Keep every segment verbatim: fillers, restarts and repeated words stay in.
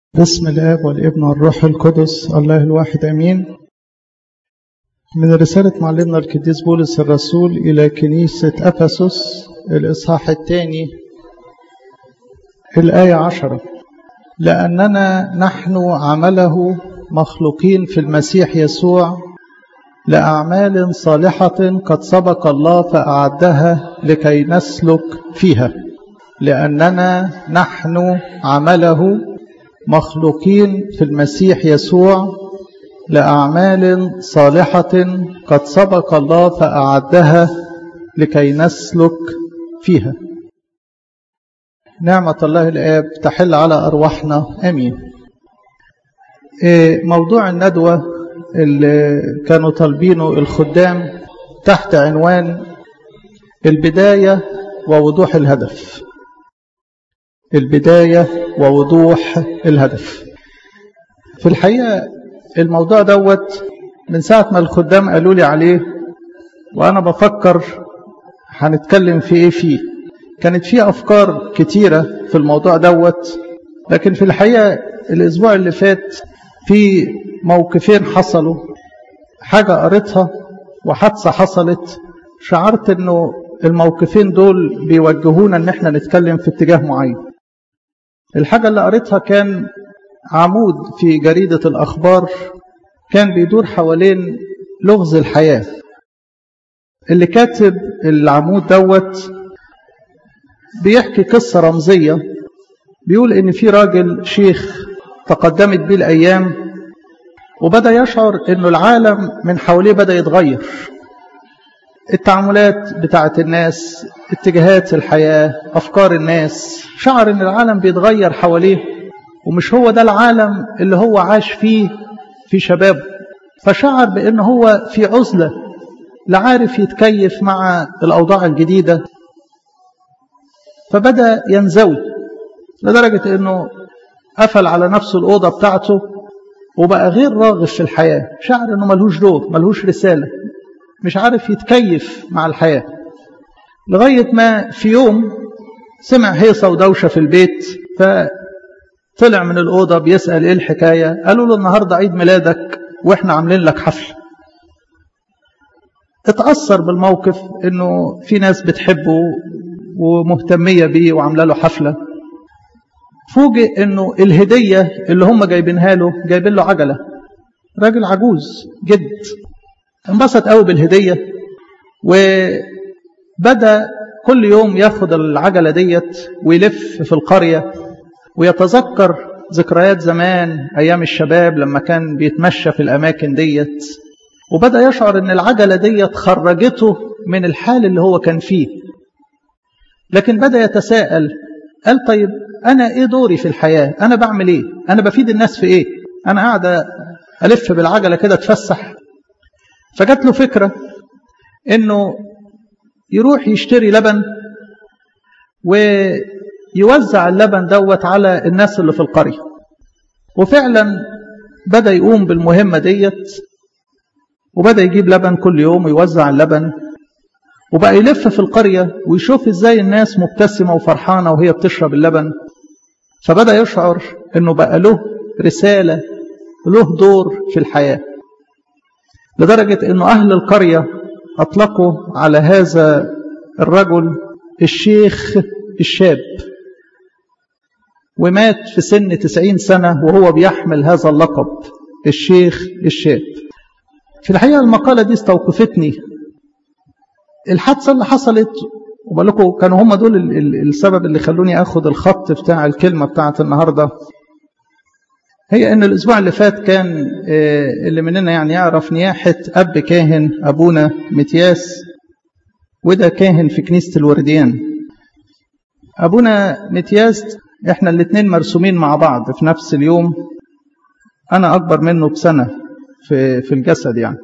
باسم الآب والابن والروح القدس الله الواحد أمين. من رسالة معلمنا القديس بولس الرسول إلى كنيسة أفسس الإصحاح الثاني الآية عشرة: لأننا نحن عمله مخلوقين في المسيح يسوع لأعمال صالحة قد سبق الله فأعدها لكي نسلك فيها. لأننا نحن عمله مخلوقين في المسيح يسوع لأعمال صالحة قد سبق الله فأعدها لكي نسلك فيها. نعمة الله الآب تحل على أرواحنا آمين. موضوع الندوة اللي كانوا طالبينه الخدام تحت عنوان البداية ووضوح الهدف. البداية ووضوح الهدف. في الحقيقة الموضوع دوت من ساعة ما الخدام قالوا لي عليه وأنا بفكر هنتكلم في إيه فيه. كانت فيه أفكار كتيرة في الموضوع دوت، لكن في الحقيقة الأسبوع اللي فات في موقفين حصلوا، حاجة قريتها وحادثة حصلت، شعرت إنه الموقفين دول بيوجهونا إن احنا نتكلم في اتجاه معين. الحاجة اللي قريتها كان عمود في جريدة الأخبار كان بيدور حوالين لغز الحياة. اللي كاتب العمود دوت بيحكي قصة رمزية، بيقول إن في راجل شيخ تقدمت بيه الأيام وبدأ يشعر إنه العالم من حواليه بدأ يتغير، التعاملات بتاعت الناس، اتجاهات الحياة، أفكار الناس، شعر إن العالم بيتغير حواليه ومش هو ده العالم اللي هو عاش فيه في شبابه. فشعر بأنه هو في عزلة، لا عارف يتكيف مع الأوضاع الجديدة، فبدأ ينزوي لدرجة أنه قفل على نفسه الأوضة بتاعته وبقى غير راغب في الحياة. شعر أنه ملهوش دور، ملهوش رسالة، مش عارف يتكيف مع الحياة، لغاية ما في يوم سمع هيصة ودوشة في البيت، فطلع من الأوضة بيسأل إيه الحكاية. قالوا له النهاردة عيد ميلادك وإحنا عاملين لك حفل. اتأثر بالموقف إنه في ناس بتحبه ومهتمية بيه وعامله له حفلة. فوجئ إنه الهدية اللي هم جايبينها له جايبين له عجلة. راجل عجوز جد، انبسط قوي بالهدية وبدأ كل يوم ياخد العجلة ديت ويلف في القرية ويتذكر ذكريات زمان أيام الشباب لما كان بيتمشى في الأماكن ديت، وبدأ يشعر أن العجلة ديت خرجته من الحال اللي هو كان فيه. لكن بدأ يتساءل، قال طيب أنا إيه دوري في الحياة؟ أنا بعمل إيه؟ أنا بفيد الناس في إيه؟ أنا قاعد ألف بالعجلة كده تفسح. فجات له فكرة إنه يروح يشتري لبن ويوزع اللبن دوت على الناس اللي في القرية. وفعلا بدأ يقوم بالمهمة ديت وبدأ يجيب لبن كل يوم ويوزع اللبن، وبقى يلف في القرية ويشوف ازاي الناس مبتسمة وفرحانة وهي بتشرب اللبن. فبدأ يشعر انه بقى له رسالة، له دور في الحياة، لدرجة انه اهل القرية اطلقوا على هذا الرجل الشيخ الشاب، ومات في سن تسعين سنة وهو بيحمل هذا اللقب الشيخ الشاب. في الحقيقة المقالة دي استوقفتني. الحادثة اللي حصلت وبقول لكم كانوا هم دول السبب اللي خلوني اخد الخط بتاع الكلمة بتاعت النهاردة، هي ان الاسبوع اللي فات كان اللي مننا يعني يعرف نياحة اب كاهن ابونا متياس، وده كاهن في كنيسة الورديان. ابونا متياس احنا الاثنين مرسومين مع بعض في نفس اليوم، انا اكبر منه بسنة في في الجسد. يعني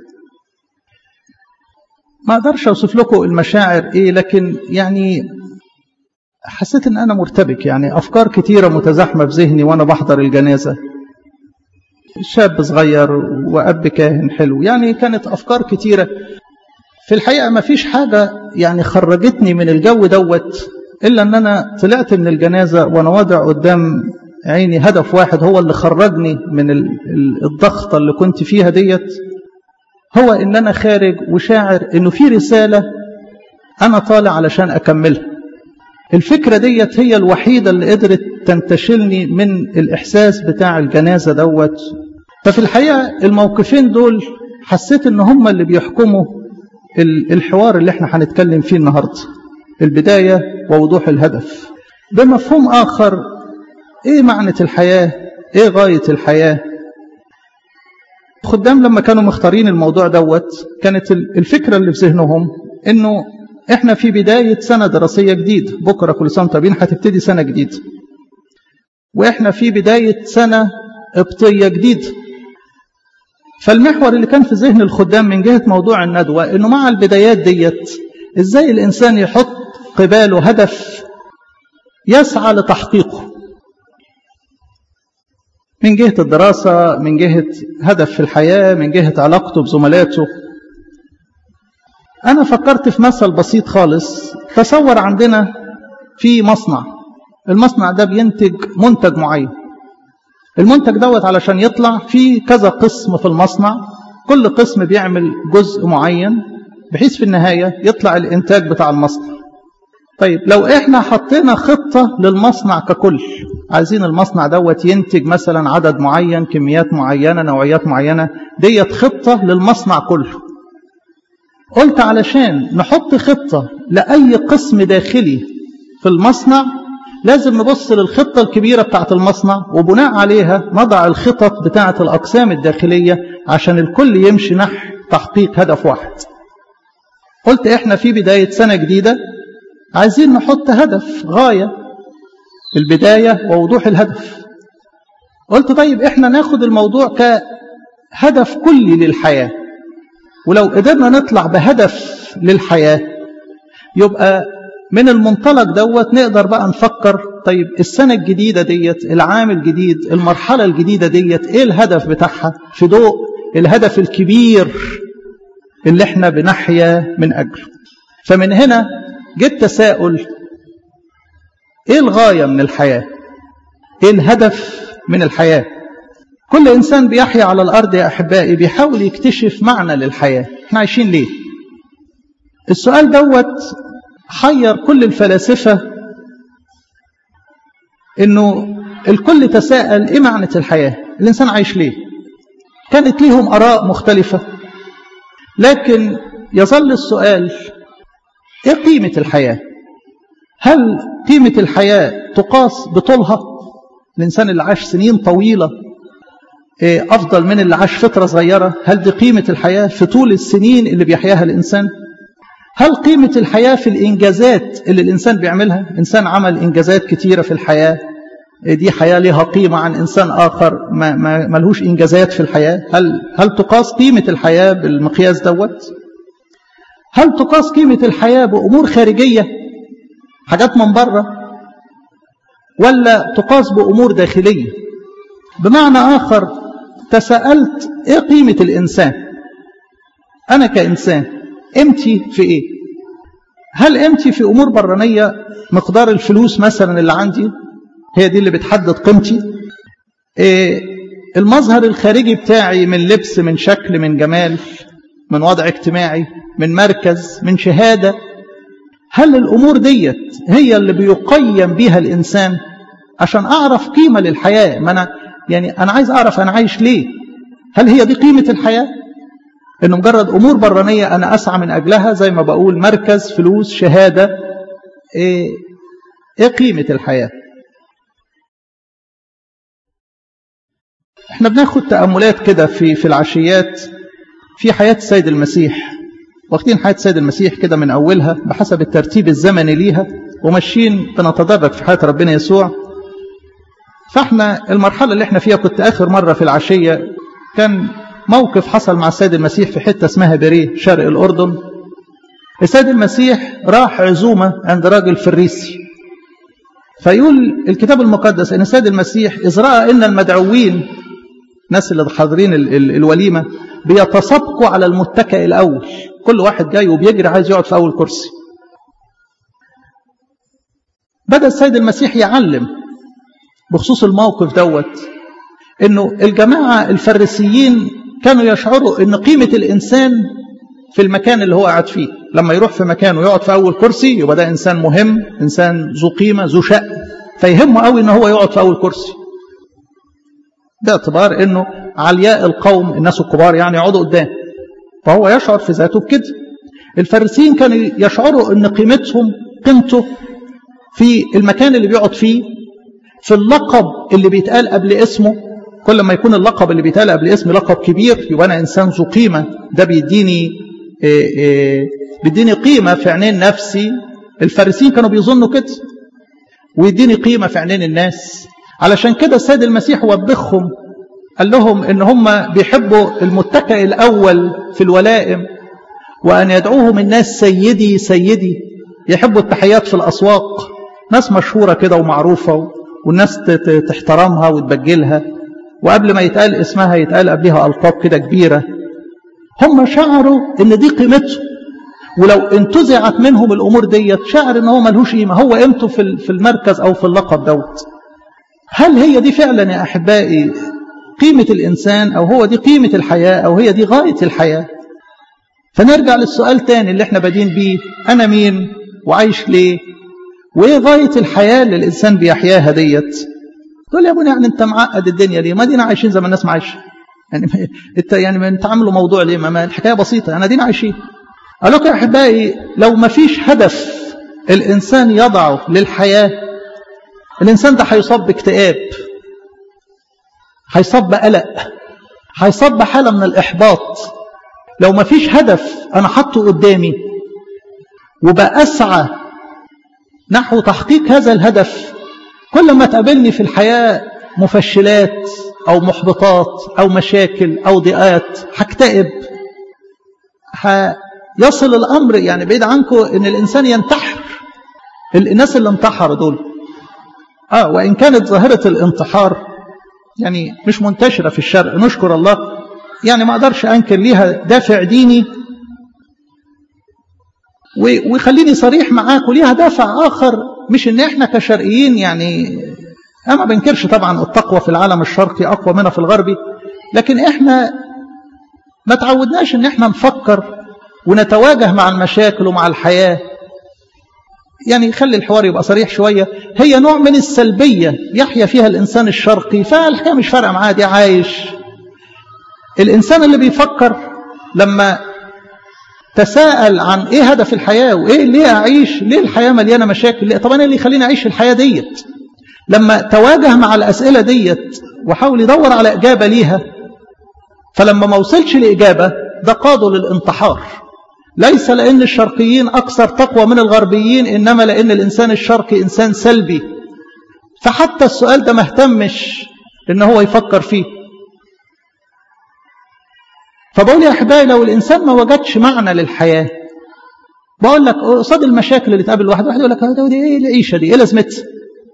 ما اقدرش اوصف لكم المشاعر ايه، لكن يعني حسيت ان انا مرتبك، يعني افكار كتيرة متزاحمة في ذهني وانا بحضر الجنازة. شاب صغير واب كاهن حلو، يعني كانت افكار كتيرة. في الحقيقة ما فيش حاجة يعني خرجتني من الجو دوت إلا أن أنا طلعت من الجنازة وأنا واضع قدام عيني هدف واحد هو اللي خرجني من الضغطة اللي كنت فيها ديت، هو إن أنا خارج وشاعر إنه في رسالة أنا طالع علشان أكملها. الفكرة ديت هي الوحيدة اللي قدرت تنتشلني من الإحساس بتاع الجنازة دوت. ففي الحقيقة الموقفين دول حسيت إن هم اللي بيحكموا الحوار اللي احنا هنتكلم فيه النهاردة، البداية ووضوح الهدف. بمفهوم آخر، إيه معنى الحياة؟ إيه غاية الحياة؟ خدام لما كانوا مختارين الموضوع دوت كانت الفكرة اللي في ذهنهم إنه إحنا في بداية سنة دراسية جديدة، بكرة كل سنة طيبين هتبتدي سنة جديدة، وإحنا في بداية سنة قبطية جديدة. فالمحور اللي كان في ذهن الخدام من جهة موضوع الندوة إنه مع البدايات ديت إزاي الإنسان يحط قباله هدف يسعى لتحقيقه، من جهة الدراسة، من جهة هدف في الحياة، من جهة علاقته بزملاته. أنا فكرت في مثل بسيط خالص. تصور عندنا في مصنع، المصنع ده بينتج منتج معين، المنتج دوت علشان يطلع في كذا قسم في المصنع، كل قسم بيعمل جزء معين بحيث في النهاية يطلع الإنتاج بتاع المصنع. طيب لو إحنا حطينا خطة للمصنع ككل، عايزين المصنع دوت ينتج مثلا عدد معين، كميات معينة، نوعيات معينة، ديت خطة للمصنع كله. قلت علشان نحط خطة لأي قسم داخلي في المصنع لازم نبص للخطة الكبيرة بتاعت المصنع، وبناء عليها نضع الخطط بتاعت الأقسام الداخلية عشان الكل يمشي نحو تحقيق هدف واحد. قلت إحنا في بداية سنة جديدة عايزين نحط هدف، غاية، البداية ووضوح الهدف. قلت طيب إحنا ناخد الموضوع كهدف كلي للحياة، ولو قدرنا نطلع بهدف للحياة يبقى من المنطلق دوت نقدر بقى نفكر طيب السنة الجديدة ديت، العام الجديد، المرحلة الجديدة ديت، ايه الهدف بتاعها في ضوء الهدف الكبير اللي احنا بنحيا من أجله. فمن هنا جت تساؤل، ايه الغاية من الحياة؟ ايه الهدف من الحياة؟ كل إنسان بيحيا على الأرض يا أحبائي بيحاول يكتشف معنى للحياة. احنا عايشين ليه؟ السؤال دوت حير كل الفلاسفة، انه الكل تساءل ايه معنى الحياة؟ الانسان عايش ليه؟ كانت ليهم اراء مختلفة، لكن يظل السؤال ايه قيمة الحياة؟ هل قيمة الحياة تقاس بطولها؟ الانسان اللي عاش سنين طويلة إيه افضل من اللي عاش فترة صغيرة؟ هل دي قيمة الحياة في طول السنين اللي بيحياها الانسان؟ هل قيمة الحياة في الإنجازات اللي الإنسان بيعملها؟ إنسان عمل إنجازات كتيرة في الحياة، دي حياة لها قيمة عن إنسان آخر ما, ما ملهوش إنجازات في الحياة. هل, هل تقاس قيمة الحياة بالمقياس دوت؟ هل تقاس قيمة الحياة بأمور خارجية، حاجات من بره، ولا تقاس بأمور داخلية؟ بمعنى آخر تساءلت إيه قيمة الإنسان؟ أنا كإنسان قيمتي في ايه؟ هل قيمتي في امور برانيه، مقدار الفلوس مثلا اللي عندي هي دي اللي بتحدد قيمتي؟ إيه المظهر الخارجي بتاعي من لبس، من شكل، من جمال، من وضع اجتماعي، من مركز، من شهاده؟ هل الامور ديت هي اللي بيقيم بيها الانسان؟ عشان اعرف قيمه للحياه، ما انا يعني انا عايز اعرف انا عايش ليه. هل هي دي قيمه الحياه؟ إنه مجرد أمور برانية أنا أسعى من أجلها، زي ما بقول مركز، فلوس، شهادة؟ إيه, إيه قيمة الحياة؟ إحنا بناخد تأملات كده في في العشيات في حياة السيد المسيح، واخدين حياة السيد المسيح كده من أولها بحسب الترتيب الزمني ليها، وماشيين بنتدرج في حياة ربنا يسوع. فإحنا المرحلة اللي إحنا فيها، كنت آخر مرة في العشية كان موقف حصل مع السيد المسيح في حتة اسمها بريه شرق الأردن. السيد المسيح راح عزومة عند راجل فريسي، فيقول الكتاب المقدس ان السيد المسيح إذ رأى ان المدعوين، الناس اللي حاضرين الوليمة، بيتسابقوا على المتكئ الأول، كل واحد جاي وبيجري عايز يقعد في أول كرسي. بدأ السيد المسيح يعلم بخصوص الموقف دوت، انه الجماعة الفريسيين كانوا يشعروا ان قيمة الانسان في المكان اللي هو قاعد فيه. لما يروح في مكان ويقعد في اول كرسي يبقى ده انسان مهم، انسان ذو قيمة ذو شأن، فيهمه قوي ان هو يقعد في اول كرسي، باعتبار انه علياء القوم الناس الكبار يعني يقعدوا قدام، فهو يشعر في ذاته بكده. الفريسيين كانوا يشعروا ان قيمتهم قيمته في المكان اللي بيقعد فيه، في اللقب اللي بيتقال قبل اسمه. كل ما يكون اللقب اللي بيتقال قبل اسمي لقب كبير يبقى انا انسان ذو قيمه، ده بيديني إيه إيه بيديني قيمه في عينين نفسي. الفارسيين كانوا بيظنوا كده، ويديني قيمه في عينين الناس. علشان كده السيد المسيح وبخهم، قال لهم ان هم بيحبوا المتكئ الاول في الولائم، وان يدعوهم الناس سيدي سيدي. يحبوا التحيات في الاسواق، ناس مشهوره كده ومعروفه والناس تحترمها وتبجلها، وقبل ما يتقال اسمها يتقال قبلها ألقاب كده كبيرة. هم شعروا ان دي قيمته، ولو انتزعت منهم الامور ديت شعر ان هو ملهوش قيمه، هو قيمته في المركز او في اللقب دوت. هل هي دي فعلا يا احبائي قيمه الانسان، او هو دي قيمه الحياه، او هي دي غايه الحياه؟ فنرجع للسؤال تاني اللي احنا بادين بيه، انا مين وعايش ليه، وايه غايه الحياه اللي الانسان بيحياها ديت؟ تقول يا ابونا يعني انت معقد الدنيا ليه؟ ما دينا عايشين زي ما الناس عايشه، يعني انت يعني بتعاملوا موضوع ليه؟ ما الحكايه بسيطه، انا دينا عايشين. قال لكم يا احبائي لو ما فيش هدف الانسان يضعه للحياه، الانسان ده هيصاب باكتئاب، هيصاب بقلق، هيصاب بحاله من الاحباط. لو ما فيش هدف انا حاطه قدامي وبأسعى نحو تحقيق هذا الهدف، كل ما تقابلني في الحياة مفشلات أو محبطات أو مشاكل أو ضيقات هكتئب. يصل الأمر يعني بعيد عنكم إن الإنسان ينتحر. الناس اللي انتحروا دول آه وإن كانت ظاهرة الانتحار يعني مش منتشرة في الشرق، نشكر الله، يعني ما أقدرش أنكر ليها دافع ديني، ويخليني صريح معاك، وليها دافع آخر، مش إن إحنا كشرقيين يعني أنا ما بنكرش طبعا التقوى في العالم الشرقي أقوى منها في الغربي، لكن إحنا ما تعودناش إن إحنا نفكر ونتواجه مع المشاكل ومع الحياة. يعني خلي الحوار يبقى صريح شوية، هي نوع من السلبية يحيا فيها الإنسان الشرقي، فالحياة مش فارقة معاه، دي عايش. الإنسان اللي بيفكر لما تساءل عن إيه هدف الحياة وإيه ليه أعيش، ليه الحياة مليانة مشاكل، ليه طبعا اللي يخليني أعيش الحياة ديت، لما تواجه مع الأسئلة ديت وحاول يدور على إجابة ليها، فلما ما وصلش لإجابة ده قاده للانتحار. ليس لأن الشرقيين أكثر تقوى من الغربيين، إنما لأن الإنسان الشرقي إنسان سلبي، فحتى السؤال ده ما اهتمش إن هو يفكر فيه. فبقول يا أحبائي لو الإنسان ما وجدش معنى للحياة، بقول لك قصاد المشاكل اللي تقابل الواحد، واحد يقول لك دي إيه العيشة دي، إيه لازمتها؟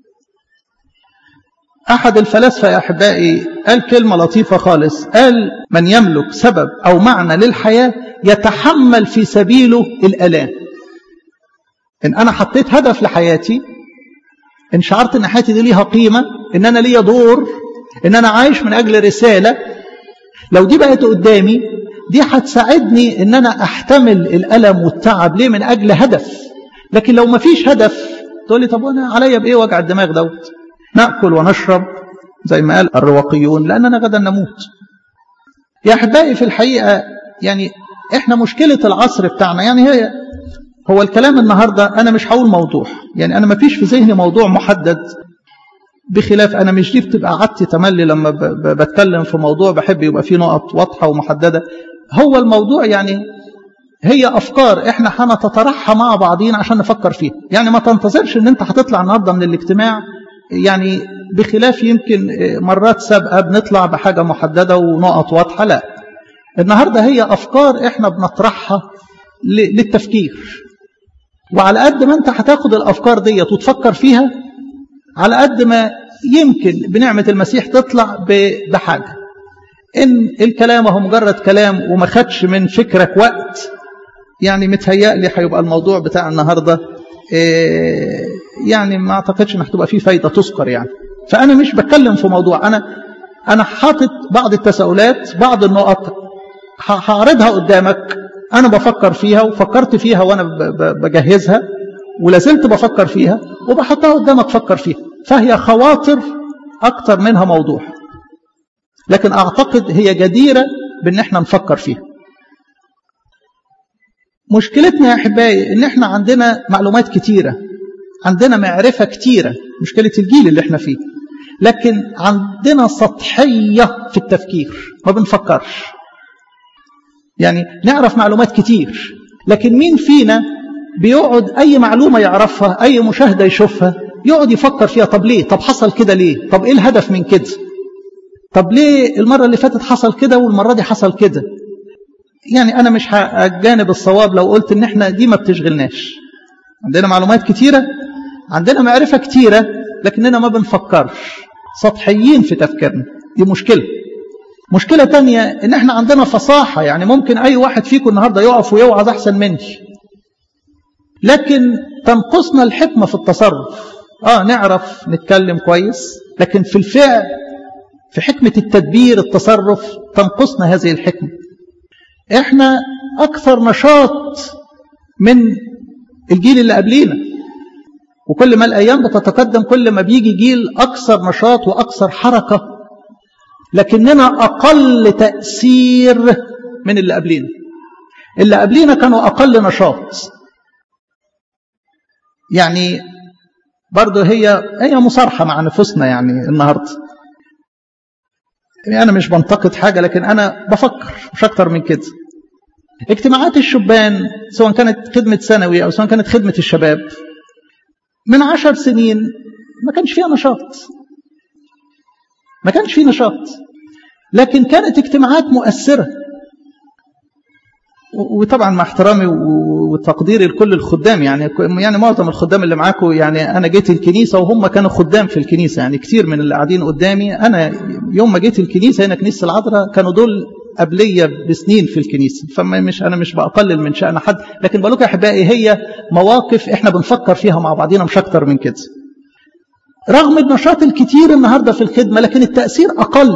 أحد الفلاسفة يا أحبائي قال كلمة لطيفة خالص، قال من يملك سبب أو معنى للحياة يتحمل في سبيله الآلام. إن أنا حطيت هدف لحياتي، إن شعرت إن حياتي دي ليها قيمة، إن أنا ليا دور، إن أنا عايش من أجل رسالة، لو دي بقت قدامي دي هتساعدني إن أنا أحتمل الألم والتعب ليه من أجل هدف. لكن لو ما فيش هدف تقول لي طب وأنا عليا بإيه وجع الدماغ دوت؟ نأكل ونشرب زي ما قال الرواقيون لأننا غدا نموت. يا أحبائي في الحقيقة يعني إحنا مشكلة العصر بتاعنا، يعني هي هو الكلام النهاردة أنا مش هقول موضوع، يعني أنا ما فيش في ذهني موضوع محدد، بخلاف أنا مش دي بتبقى عادتي تملي لما بتكلم في موضوع بحب يبقى فيه نقط واضحة ومحددة. هو الموضوع يعني هي أفكار إحنا هنتطرحها مع بعضين عشان نفكر فيها. يعني ما تنتظرش إن أنت هتطلع النهاردة من الاجتماع يعني بخلاف يمكن مرات سابقة بنطلع بحاجة محددة ونقط واضحة، لا، النهاردة هي أفكار إحنا بنطرحها للتفكير، وعلى قد ما أنت هتاخد الأفكار دي وتفكر فيها على قد ما يمكن بنعمة المسيح تطلع بحاجة. إن الكلام هو مجرد كلام وما خدش من فكرك وقت، يعني متهيألي هيبقى الموضوع بتاع النهاردة إيه يعني ما أعتقدش إن هتبقى فيه فايدة تذكر يعني. فأنا مش بتكلم في موضوع، أنا أنا حاطط بعض التساؤلات، بعض النقط هعرضها قدامك، أنا بفكر فيها وفكرت فيها وأنا بجهزها ولازلت بفكر فيها وبحطها قدامك فكر فيها، فهي خواطر أكتر منها موضوع، لكن أعتقد هي جديرة بأن احنا نفكر فيها. مشكلتنا يا أحبائي إن احنا عندنا معلومات كتيرة، عندنا معرفة كتيرة، مشكلة الجيل اللي احنا فيه، لكن عندنا سطحية في التفكير، ما بنفكرش. يعني نعرف معلومات كتير، لكن مين فينا بيقعد أي معلومة يعرفها، أي مشاهدة يشوفها يقعد يفكر فيها؟ طب ليه؟ طب حصل كده ليه؟ طب إيه الهدف من كده؟ طب ليه المرة اللي فاتت حصل كده والمرة دي حصل كده؟ يعني أنا مش هجانب الصواب لو قلت إن إحنا دي ما بتشغلناش. عندنا معلومات كتيرة، عندنا معرفة كتيرة، لكننا ما بنفكرش، سطحيين في تفكيرنا. دي مشكلة. مشكلة تانية إن إحنا عندنا فصاحة، يعني ممكن أي واحد فيكم النهاردة يقف ويوعظ أحسن مني، لكن تنقصنا الحكمة في التصرف. آه نعرف نتكلم كويس، لكن في الفعل، في حكمة التدبير التصرف تنقصنا هذه الحكمة. إحنا أكثر نشاط من الجيل اللي قبلينا، وكل ما الأيام بتتقدم كل ما بيجي جيل أكثر نشاط وأكثر حركة، لكننا أقل تأثير من اللي قبلينا. اللي قبلينا كانوا أقل نشاط. يعني برضو هي هي مصارحة مع نفوسنا يعني النهاردة. يعني أنا مش بنتقد حاجة، لكن أنا بفكر مش أكتر من كده. اجتماعات الشبان سواء كانت خدمة ثانوي أو سواء كانت خدمة الشباب من عشر سنين ما كانش فيها نشاط، ما كانش فيه نشاط، لكن كانت اجتماعات مؤثرة. وطبعا مع احترامي وتقديري لكل الخدام، يعني يعني معظم الخدام اللي معاكم، يعني أنا جيت الكنيسة وهم كانوا خدام في الكنيسة، يعني كتير من اللي قاعدين قدامي أنا يوم ما جيت الكنيسة هنا كنيسة العذراء كانوا دول قبلية بسنين في الكنيسة، فمش أنا مش بقلل من شأن حد، لكن بقول لكم يا أحبائي هي مواقف إحنا بنفكر فيها مع بعضينا مش أكتر من كده. رغم النشاط الكتير النهاردة في الخدمة، لكن التأثير أقل.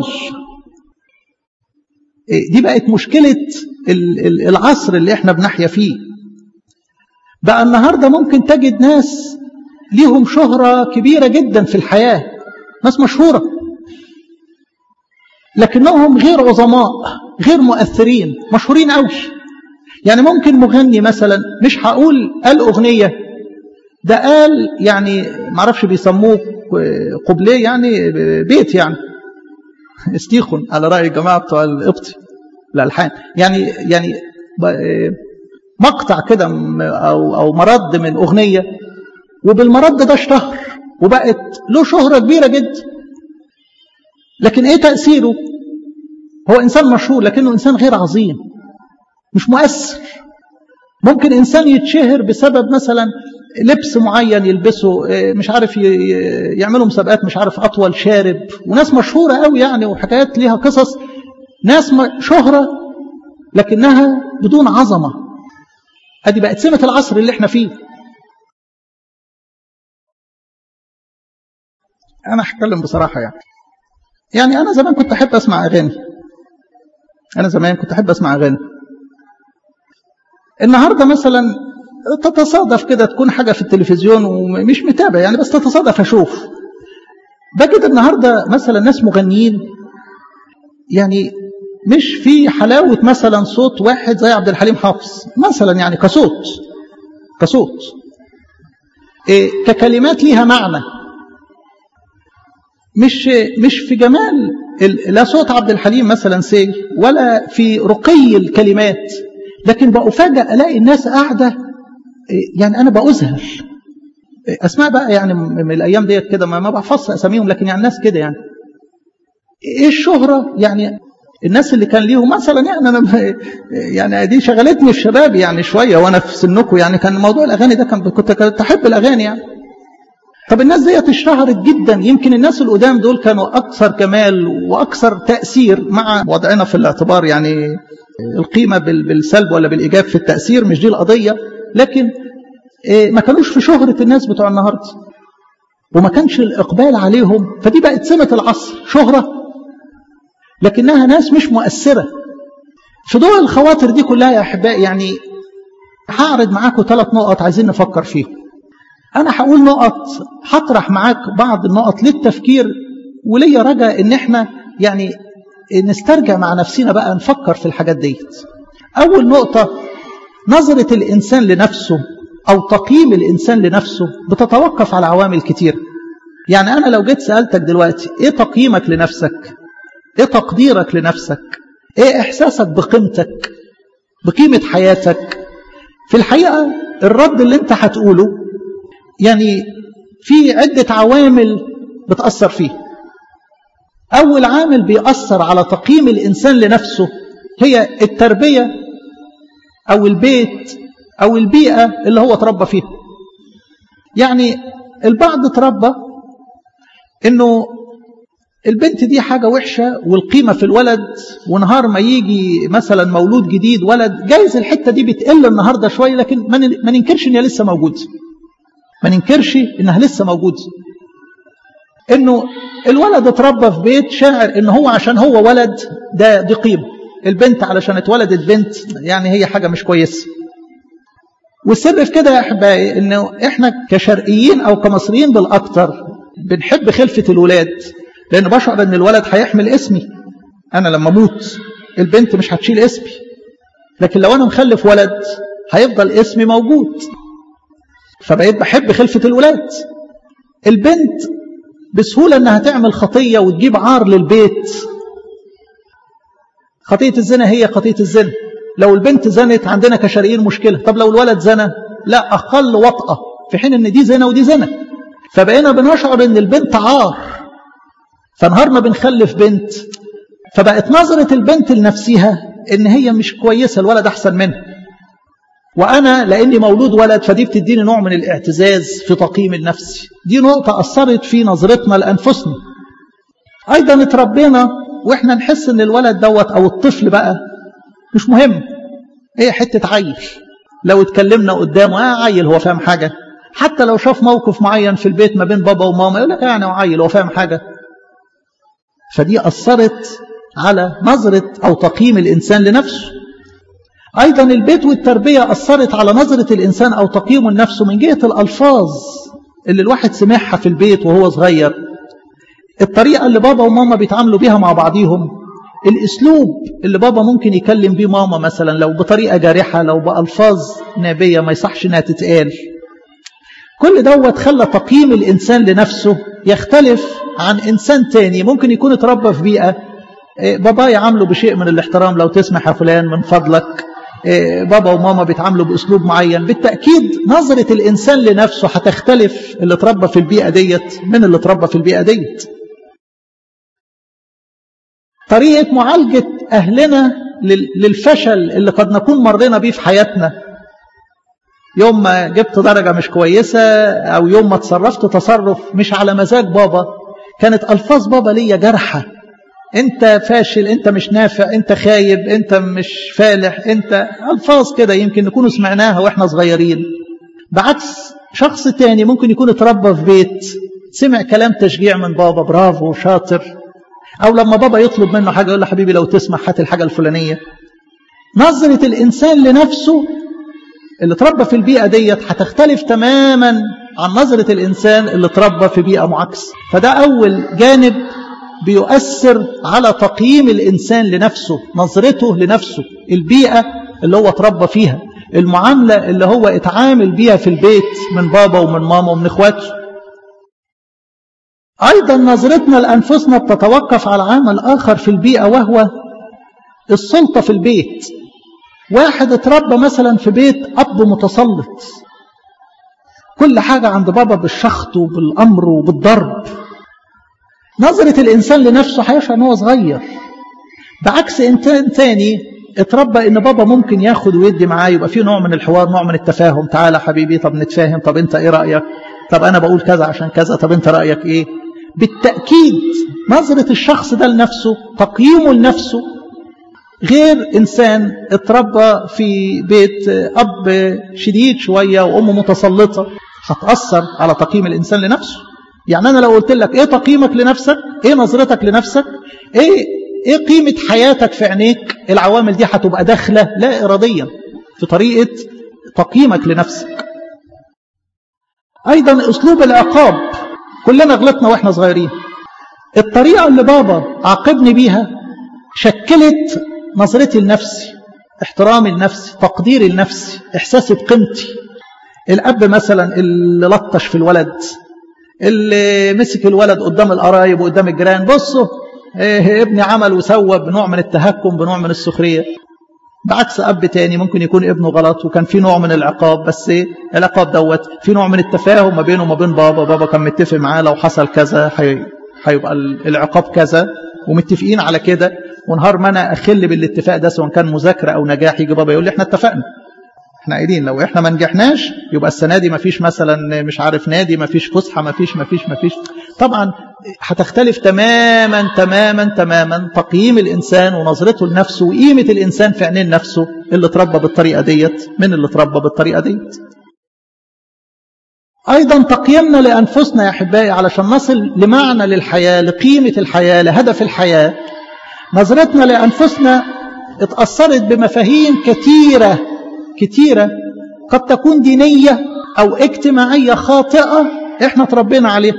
دي بقت مشكلة العصر اللي احنا بنحيا فيه. بقى النهاردة ممكن تجد ناس ليهم شهرة كبيرة جدا في الحياة، ناس مشهورة، لكنهم غير عظماء، غير مؤثرين، مشهورين قوي. يعني ممكن مغني مثلا، مش هقول قال أغنية، ده قال يعني معرفش بيسموه قبليه، يعني بيت، يعني استيخن على رأي الجماعة بتوع القبطي الألحان، يعني يعني مقطع كده أو أو مرد من أغنية، وبالمرد ده اشتهر وبقت له شهرة كبيرة جدا. لكن إيه تأثيره؟ هو إنسان مشهور لكنه إنسان غير عظيم، مش مؤثر. ممكن إنسان يتشهر بسبب مثلا لبس معين يلبسه، مش عارف يعملوا مسابقات، مش عارف أطول شارب، وناس مشهورة قوي يعني، وحكايات ليها قصص، ناس شهرة لكنها بدون عظمة. هذه بقت سمة العصر اللي احنا فيه. أنا هتكلم بصراحة يعني يعني أنا زمان كنت أحب أسمع أغاني، أنا زمان كنت أحب أسمع أغاني. النهاردة مثلا تتصادف كده تكون حاجة في التلفزيون ومش متابع يعني، بس تتصادف أشوف، بجد النهاردة مثلا ناس مغنيين يعني مش في حلاوة مثلا صوت واحد زي عبد الحليم حافظ مثلا، يعني كصوت كصوت إيه، ككلمات ليها معنى، مش مش في جمال لا صوت عبد الحليم مثلا سي، ولا في رقي الكلمات، لكن بأفاجأ ألاقي الناس قاعدة، يعني أنا بأذهل أسماء بقى يعني من الأيام ديت كده، ما بحفظش أساميهم، لكن يعني الناس كده يعني إيه الشهرة، يعني الناس اللي كان ليهم مثلا، يعني أنا يعني دي شغلتني في شبابي يعني شوية وأنا في سنكم، يعني كان موضوع الأغاني ده كان كنت أحب الأغاني يعني. طب الناس ديت اشتهرت جدا، يمكن الناس القدام دول كانوا أكثر كمال وأكثر تأثير، مع وضعنا في الاعتبار يعني القيمة بالسلب ولا بالإيجاب في التأثير، مش دي القضية، لكن ما كانوش في شهرة الناس بتوع النهاردة. وما كانش الإقبال عليهم، فدي بقت سمة العصر، شهرة لكنها ناس مش مؤثرة. في ضوء الخواطر دي كلها يا أحبائي يعني هعرض معاكم ثلاث نقط عايزين نفكر فيهم. أنا هقول نقط، هطرح معاك بعض النقط للتفكير، وليا رجاء إن احنا يعني نسترجع مع نفسنا بقى نفكر في الحاجات ديت. أول نقطة، نظرة الإنسان لنفسه أو تقييم الإنسان لنفسه بتتوقف على عوامل كتير. يعني أنا لو جيت سألتك دلوقتي إيه تقييمك لنفسك؟ إيه تقديرك لنفسك؟ إيه إحساسك بقيمتك؟ بقيمة حياتك؟ في الحقيقة الرد اللي أنت هتقوله يعني في عدة عوامل بتأثر فيه. أول عامل بيأثر على تقييم الإنسان لنفسه هي التربية أو البيت أو البيئة اللي هو تربى فيها. يعني البعض تربى إنه البنت دي حاجة وحشة والقيمة في الولد، ونهار ما يجي مثلا مولود جديد ولد، جايز الحتة دي بتقل النهاردة شوية، لكن ما ننكرش إنها لسه موجودة، ما ننكرش إنها لسه موجودة. إنه الولد اتربى في بيت شاعر إنه هو عشان هو ولد ده دي قيمة، البنت علشان اتولدت بنت يعني هي حاجة مش كويسة. والسر في كده يا أحبائي إنه إحنا كشرقيين أو كمصريين بالأكثر بنحب خلفة الولاد، لأن بشعر إن الولد هيحمل اسمي، أنا لما أموت البنت مش هتشيل اسمي، لكن لو أنا مخلف ولد هيفضل اسمي موجود، فبقيت بحب خلفة الولاد. البنت بسهولة إنها تعمل خطية وتجيب عار للبيت. خطية الزنا هي خطية الزنا، لو البنت زنت عندنا كشرقيين مشكلة، طب لو الولد زنا لا أقل وطأة، في حين إن دي زنا ودي زنا، فبقينا بنشعر إن البنت عار، فنهار ما بنخلف بنت فبقت نظرة البنت لنفسها إن هي مش كويسة، الولد أحسن منها، وأنا لأني مولود ولد فدي بتديني نوع من الاعتزاز في تقييم النفس. دي نقطة أثرت في نظرتنا لأنفسنا. أيضا اتربينا وإحنا نحس إن الولد دوت أو الطفل بقى مش مهم، إيه حتة عيل، لو اتكلمنا قدامه آه عيل هو فاهم حاجة، حتى لو شاف موقف معين في البيت ما بين بابا وماما يقول لك يعني هو عيل هو فاهم حاجة. فدي أثرت على نظرة أو تقييم الإنسان لنفسه. أيضا البيت والتربية أثرت على نظرة الإنسان أو تقييمه لنفسه من جهة الألفاظ اللي الواحد سمعها في البيت وهو صغير، الطريقة اللي بابا وماما بيتعاملوا بيها مع بعضيهم، الأسلوب اللي بابا ممكن يكلم بيه ماما مثلا لو بطريقة جارحة، لو بألفاظ نابية ما يصحش انها تتقال. كل دوت خلى تقييم الإنسان لنفسه يختلف عن إنسان تاني ممكن يكون اتربى في بيئة بابا يعامله بشيء من الاحترام، لو تسمح يا فلان من فضلك، بابا وماما بيتعاملوا بأسلوب معين. بالتأكيد نظرة الإنسان لنفسه هتختلف اللي اتربى في البيئة ديت من اللي اتربى في البيئة ديت. طريقة معالجة أهلنا للفشل اللي قد نكون مرينا بيه في حياتنا، يوم ما جبت درجة مش كويسة أو يوم ما تصرفت تصرف مش على مزاج بابا، كانت ألفاظ بابا ليا جرحة، أنت فاشل، أنت مش نافع، أنت خايب، أنت مش فالح، أنت ألفاظ كده يمكن نكون سمعناها وإحنا صغيرين. بعكس شخص تاني ممكن يكون اتربى في بيت سمع كلام تشجيع من بابا، برافو شاطر، أو لما بابا يطلب منه حاجة يقول له حبيبي لو تسمح هات الحاجة الفلانية. نظرة الإنسان لنفسه اللي اتربى في البيئة ديت هتختلف تماما عن نظرة الإنسان اللي اتربى في بيئة معاكسة. فده أول جانب بيؤثر على تقييم الإنسان لنفسه، نظرته لنفسه، البيئة اللي هو اتربى فيها، المعاملة اللي هو اتعامل بيها في البيت من بابا ومن ماما ومن اخواته. أيضا نظرتنا لأنفسنا بتتوقف على عامل آخر في البيئة وهو السلطة في البيت. واحد اتربى مثلا في بيت أب متسلط، كل حاجة عند بابا بالشخط وبالأمر وبالضرب، نظرة الإنسان لنفسه هيشعر أنه صغير. بعكس إنسان ثاني اتربى إن بابا ممكن ياخد ويدي معاه، يبقى فيه نوع من الحوار، نوع من التفاهم، تعالى حبيبي طب نتفاهم، طب أنت إيه رأيك، طب أنا بقول كذا عشان كذا، طب أنت رأيك إيه. بالتأكيد نظرة الشخص ده لنفسه، تقييمه لنفسه، غير إنسان اتربى في بيت أب شديد شوية وأم متسلطة، هتأثر على تقييم الإنسان لنفسه. يعني أنا لو قلت لك إيه تقييمك لنفسك، إيه نظرتك لنفسك، إيه إيه قيمة حياتك في عينيك، العوامل دي هتبقى داخلة لا إراديا في طريقة تقييمك لنفسك. أيضا أسلوب العقاب، كلنا غلطنا وإحنا صغيرين. الطريقة اللي بابا عاقبني بيها شكلت نظرتي لنفسي، احترامي لنفسي، تقديري لنفسي، إحساسي بقيمتي. الأب مثلا اللي لطش في الولد، اللي مسك الولد قدام القرايب وقدام الجيران، بصوا إيه ابني عمل وسوى، بنوع من التهكم، بنوع من السخرية. بعكس أب تاني ممكن يكون ابنه غلط وكان في نوع من العقاب، بس إيه العقاب دوت في نوع من التفاهم ما بينه وما بين بابا، بابا كان متفق معاه لو حصل كذا هيبقى العقاب كذا، ومتفقين على كده. ونهار ما أنا أخل بالاتفاق ده سواء كان مذاكرة أو نجاح، يجي بابا يقول لي إحنا اتفقنا، احنا قايلين لو احنا ما نجحناش يبقى السنه دي ما فيش مثلا مش عارف نادي، ما فيش فسحه، ما فيش ما فيش ما فيش. طبعا هتختلف تماما تماما تماما تقييم الانسان ونظرته لنفسه وقيمه الانسان في عينين نفسه اللي اتربى بالطريقه ديت من اللي اتربى بالطريقه ديت. ايضا تقييمنا لانفسنا يا احبائي علشان نصل لمعنى للحياه، لقيمه الحياه، لهدف الحياه. نظرتنا لانفسنا اتاثرت بمفاهيم كثيره كتيرة قد تكون دينية أو اجتماعية خاطئة احنا تربينا عليها.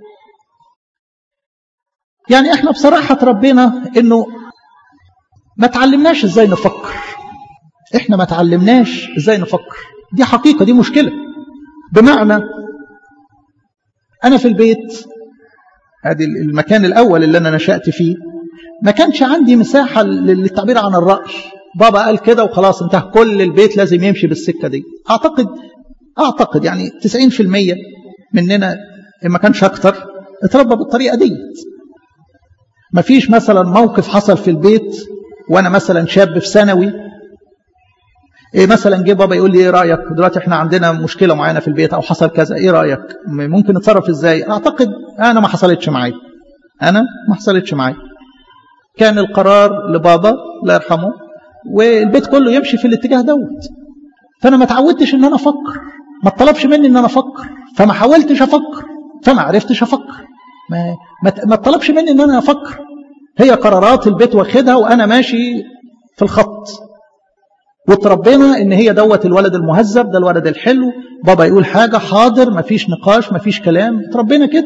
يعني احنا بصراحة تربينا انه ما تعلمناش ازاي نفكر، احنا ما تعلمناش ازاي نفكر، دي حقيقة، دي مشكلة. بمعنى انا في البيت، هذه المكان الاول اللي انا نشأت فيه، ما كانش عندي مساحة للتعبير عن الرأي. بابا قال كده وخلاص انتهى، كل البيت لازم يمشي بالسكة دي. أعتقد أعتقد يعني تسعين في المية مننا إن ما كانش أكتر اتربى بالطريقة دي. ما فيش مثلا موقف حصل في البيت وأنا مثلا شاب في ثانوي، إيه مثلا جه بابا يقول لي إيه رأيك دلوقتي إحنا عندنا مشكلة معينة في البيت أو حصل كذا، إيه رأيك ممكن نتصرف إزاي؟ أعتقد أنا ما حصلتش معي، أنا ما حصلتش معي. كان القرار لبابا الله يرحمه والبيت كله يمشي في الاتجاه دوت. فأنا ما تعودتش إن أنا أفكر، ما طلبش مني إن أنا أفكر، فما حاولتش أفكر، فما عرفتش أفكر. ما ما طلبش مني إن أنا أفكر، هي قرارات البيت واخدها وأنا ماشي في الخط. وتربينا إن هي دوت الولد المهذب، ده الولد الحلو، بابا يقول حاجة حاضر، ما فيش نقاش، ما فيش كلام. تربينا كده.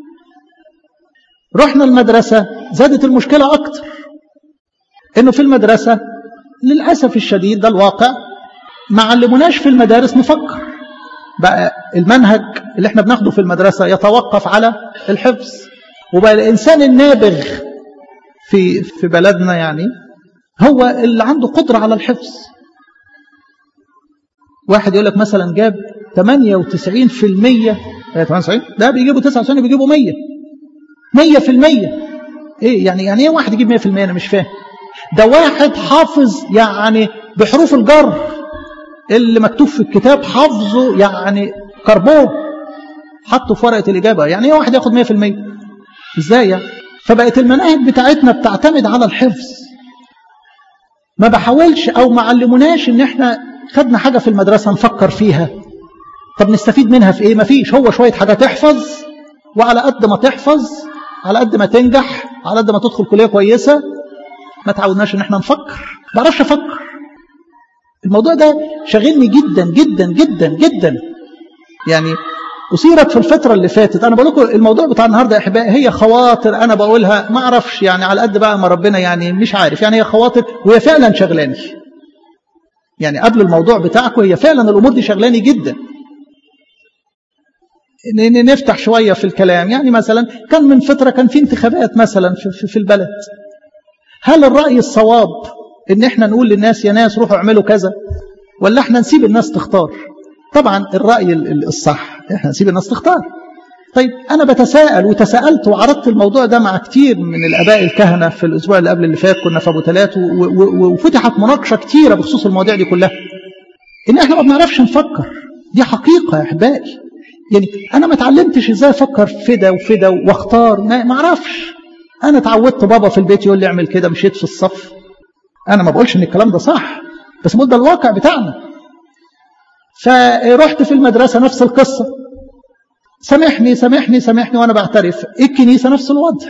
رحنا المدرسة زادت المشكلة أكتر، إنه في المدرسة للأسف الشديد ده الواقع ما علموناش في المدارس نفكر. بقى المنهج اللي احنا بناخده في المدرسة يتوقف على الحفظ، وبقى الإنسان النابغ في في بلدنا يعني هو اللي عنده قدرة على الحفظ. واحد يقول لك مثلا جاب ثمانية وتسعين في المية، ده بيجيبوا تسعة وتسعين بيجيبوا مية مية في المية. ايه يعني يعني ايه واحد يجيب مية في المية؟ انا مش فاهم. ده واحد حافظ يعني بحروف الجر اللي مكتوب في الكتاب، حافظه يعني كربون، حطه في ورقة الإجابة. يعني ايه واحد ياخد مية في المية؟ ازاي يعني؟ فبقت المناهج بتاعتنا بتعتمد على الحفظ. ما بحاولش او ما علموناش ان احنا خدنا حاجة في المدرسة نفكر فيها. طب نستفيد منها في ايه؟ مفيش. هو شوية حاجة تحفظ، وعلى قد ما تحفظ على قد ما تنجح، على قد ما تدخل كلية كويسة. ما تعودناش ان احنا نفكر، ما بعرفش افكر. الموضوع ده شغلني جدا جدا جدا جدا. يعني أثيرت في الفترة اللي فاتت. أنا بقول لكم الموضوع بتاع النهاردة يا أحبائي هي خواطر أنا بقولها، ما أعرفش يعني على قد بقى ما ربنا يعني مش عارف، يعني هي خواطر وهي فعلا شغلاني. يعني قبل الموضوع بتاعكم هي فعلا الأمور دي شغلاني جدا. نفتح شوية في الكلام. يعني مثلا كان من فترة كان في انتخابات مثلا في, في البلد. هل الرأي الصواب ان احنا نقول للناس يا ناس روحوا اعملوا كذا، ولا احنا نسيب الناس تختار؟ طبعا الرأي الصح احنا نسيب الناس تختار. طيب انا بتساءل وتساءلت وعرضت الموضوع ده مع كتير من الاباء الكهنة في الاسبوع اللي قبل اللي فات، كنا في ابو ثلاث وفتحت مناقشة كتيرة بخصوص المواضيع دي كلها. ان احنا ما بنعرفش نفكر، دي حقيقة يا احبائي. يعني انا ما اتعلمتش ازاي افكر في ده وفي ده واختار، ما اعرفش. انا اتعودت بابا في البيت يقول لي اعمل كده، مشيت في الصف. انا ما بقولش ان الكلام ده صح، بس بقول ده الواقع بتاعنا. فرحت في المدرسة نفس القصة، سامحني سامحني سامحني وأنا بعترف. الكنيسة نفس الوضع.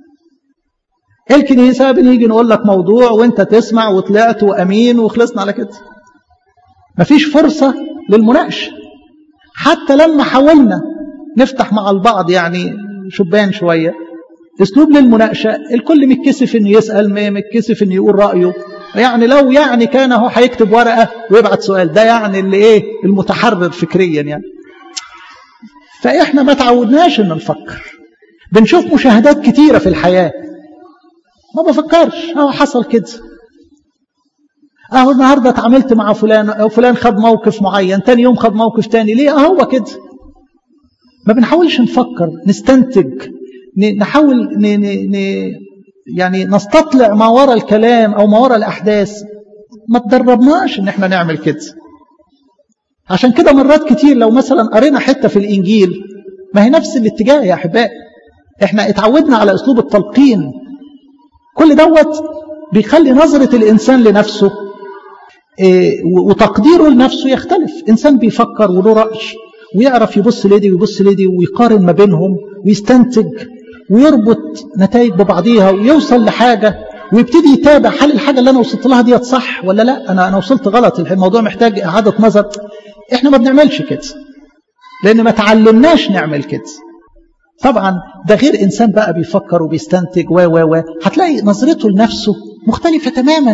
الكنيسة بنيجي نقول لك موضوع وانت تسمع وطلعت وأمين وخلصنا على كده. مفيش فرصة للمناقشة. حتى لما حاولنا نفتح مع البعض يعني شبان شوية اسلوب للمناقشة، الكل متكسف انه يسأل، متكسف انه يقول رأيه. يعني لو يعني كان هو هيكتب ورقة ويبعت سؤال، ده يعني اللي ايه المتحرر فكريا يعني. فاحنا ما تعودناش ان نفكر. بنشوف مشاهدات كتيرة في الحياة ما بفكرش، اهو حصل كده، اهو النهارده اتعاملت مع فلان او فلان خد موقف معين، تاني يوم خد موقف تاني، ليه اهو كده. ما بنحاولش نفكر نستنتج، نحاول ن ن ن يعني نستطلع ما وراء الكلام او ما وراء الاحداث. ما تدربناش ان احنا نعمل كده. عشان كده مرات كتير لو مثلا قرينا حته في الانجيل، ما هي نفس الاتجاه يا احبائي. احنا اتعودنا على اسلوب التلقين. كل دوت بيخلي نظرة الإنسان لنفسه وتقديره لنفسه يختلف. إنسان بيفكر وله رأي ويعرف يبص لدي ويبص لدي ويقارن ما بينهم ويستنتج ويربط نتائج ببعضيها ويوصل لحاجة ويبتدي يتابع هل الحاجة اللي أنا وصلت لها دي صح ولا لا، أنا أنا وصلت غلط، الموضوع محتاج إعادة نظر. إحنا ما بنعملش كده لأن ما تعلمناش نعمل كده. طبعا ده غير إنسان بقى بيفكر وبيستنتج و و و هتلاقي نظرته لنفسه مختلفة تماما.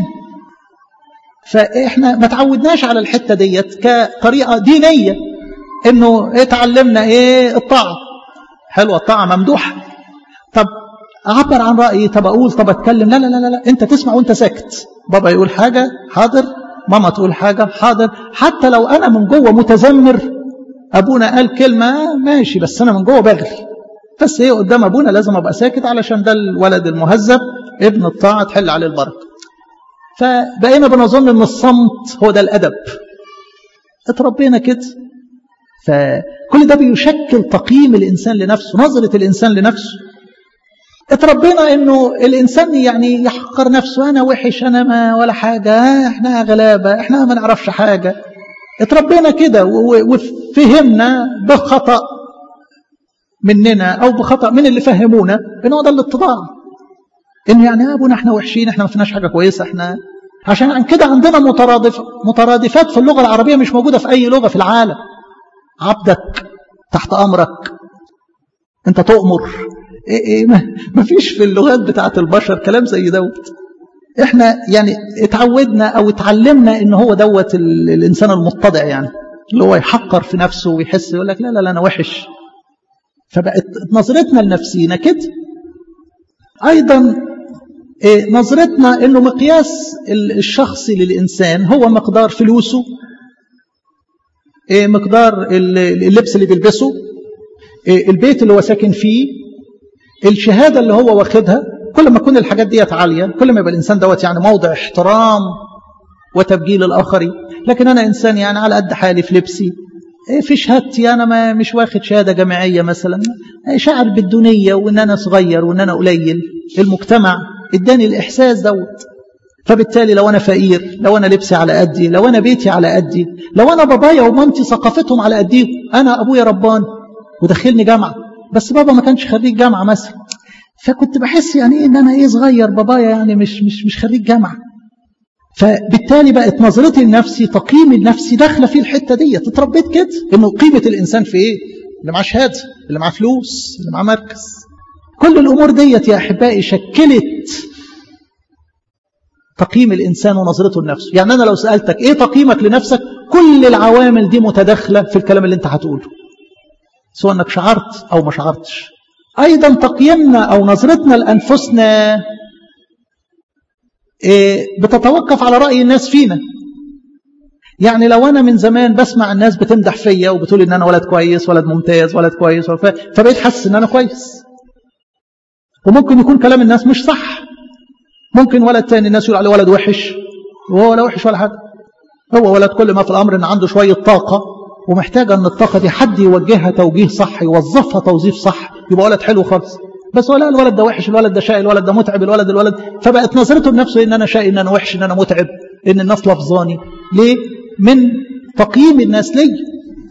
فإحنا ما تعودناش على الحتة ديت كطريقة دينية، إنه اتعلمنا إيه الطاعة. حلوة الطاعة ممدوحة. طب أعبر عن رأيي، طب أقول، طب أتكلم، لا لا لا لا أنت تسمع وأنت ساكت. بابا يقول حاجة حاضر، ماما تقول حاجة حاضر. حتى لو أنا من جوه متذمر، أبونا قال كلمة ماشي بس أنا من جوه بغلي، بس ايه قدام ابونا لازم ابقى ساكت علشان ده الولد المهذب ابن الطاعه تحل عليه البركه. فبقينا بنظن ان الصمت هو ده الادب. اتربينا كده. فكل ده بيشكل تقييم الانسان لنفسه، نظره الانسان لنفسه. اتربينا انه الانسان يعني يحقر نفسه، انا وحش، انا ما ولا حاجه، احنا غلابه، احنا ما نعرفش حاجه. اتربينا كده وفهمنا بخطأ مننا او بخطأ من اللي فهمونا ان هو ده الاتضاع، ان يعني يا ابونا احنا وحشين، احنا ما فيناش حاجه كويسه، احنا عشان عن كده عندنا مترادف مترادفات في اللغه العربيه مش موجوده في اي لغه في العالم. عبدك، تحت امرك، انت تؤمر، إيه إيه ما فيش في اللغات بتاعه البشر كلام زي دوت. احنا يعني اتعودنا او اتعلمنا ان هو دوت الانسان المتضع، يعني اللي هو يحقر في نفسه ويحس يقول لك لا لا لا انا وحش. فبقت نظرتنا لنفسينا كده. أيضا نظرتنا أنه مقياس الشخصي للإنسان هو مقدار فلوسه، مقدار اللبس اللي بيلبسه، البيت اللي هو ساكن فيه، الشهادة اللي هو واخدها. كل ما تكون الحاجات دي عالية كل ما يبقى الإنسان دوت يعني موضع احترام وتبجيل الآخرين. لكن أنا إنسان يعني على قد حالي في لبسي، في شهادتي أنا ما مش واخد شهادة جامعية مثلا، شعر بالدونية وإن أنا صغير وإن أنا قليل. المجتمع اداني الإحساس دوت. فبالتالي لو أنا فقير، لو أنا لبسي على قدي، لو أنا بيتي على قدي، لو أنا بابايا ومامتي ثقافتهم على قدي، أنا أبويا ربان ودخلني جامعة بس بابا ما كانش خريج جامعة مثلا، فكنت بحس يعني إن أنا إيه صغير، بابايا يعني مش مش مش خريج جامعة. فبالتالي بقت نظرتي لنفسي، تقييمي لنفسي داخله في الحته دي. اتربيت كده انه قيمه الانسان في ايه؟ اللي معاه شهاده، اللي معاه فلوس، اللي معاه مركز. كل الامور ديت يا احبائي شكلت تقييم الانسان ونظرته لنفسه. يعني انا لو سالتك ايه تقييمك لنفسك، كل العوامل دي متداخله في الكلام اللي انت هتقوله، سواء انك شعرت او ما شعرتش. ايضا تقييمنا او نظرتنا لانفسنا بتتوقف على رأي الناس فينا. يعني لو أنا من زمان بسمع الناس بتمدح فيا وبتقول إن أنا ولد كويس، ولد ممتاز، ولد كويس، فبقيت حاسس إن أنا كويس. وممكن يكون كلام الناس مش صح. ممكن ولد تاني الناس يقول عليه ولد وحش، وهو ولا وحش ولا حاجة. هو ولد كل ما في الأمر إن عنده شوية طاقة ومحتاجة أن الطاقة دي حد يوجهها توجيه صح، يوظفها توظيف صح، يبقى ولد حلو خالص. بس ولا الولد ده وحش، الولد ده شقي، الولد ده متعب، الولد الولد فبقت نظرته لنفسه ان انا شقي، ان انا وحش، ان انا متعب، ان الناس لفظاني. ليه؟ من تقييم الناس لي.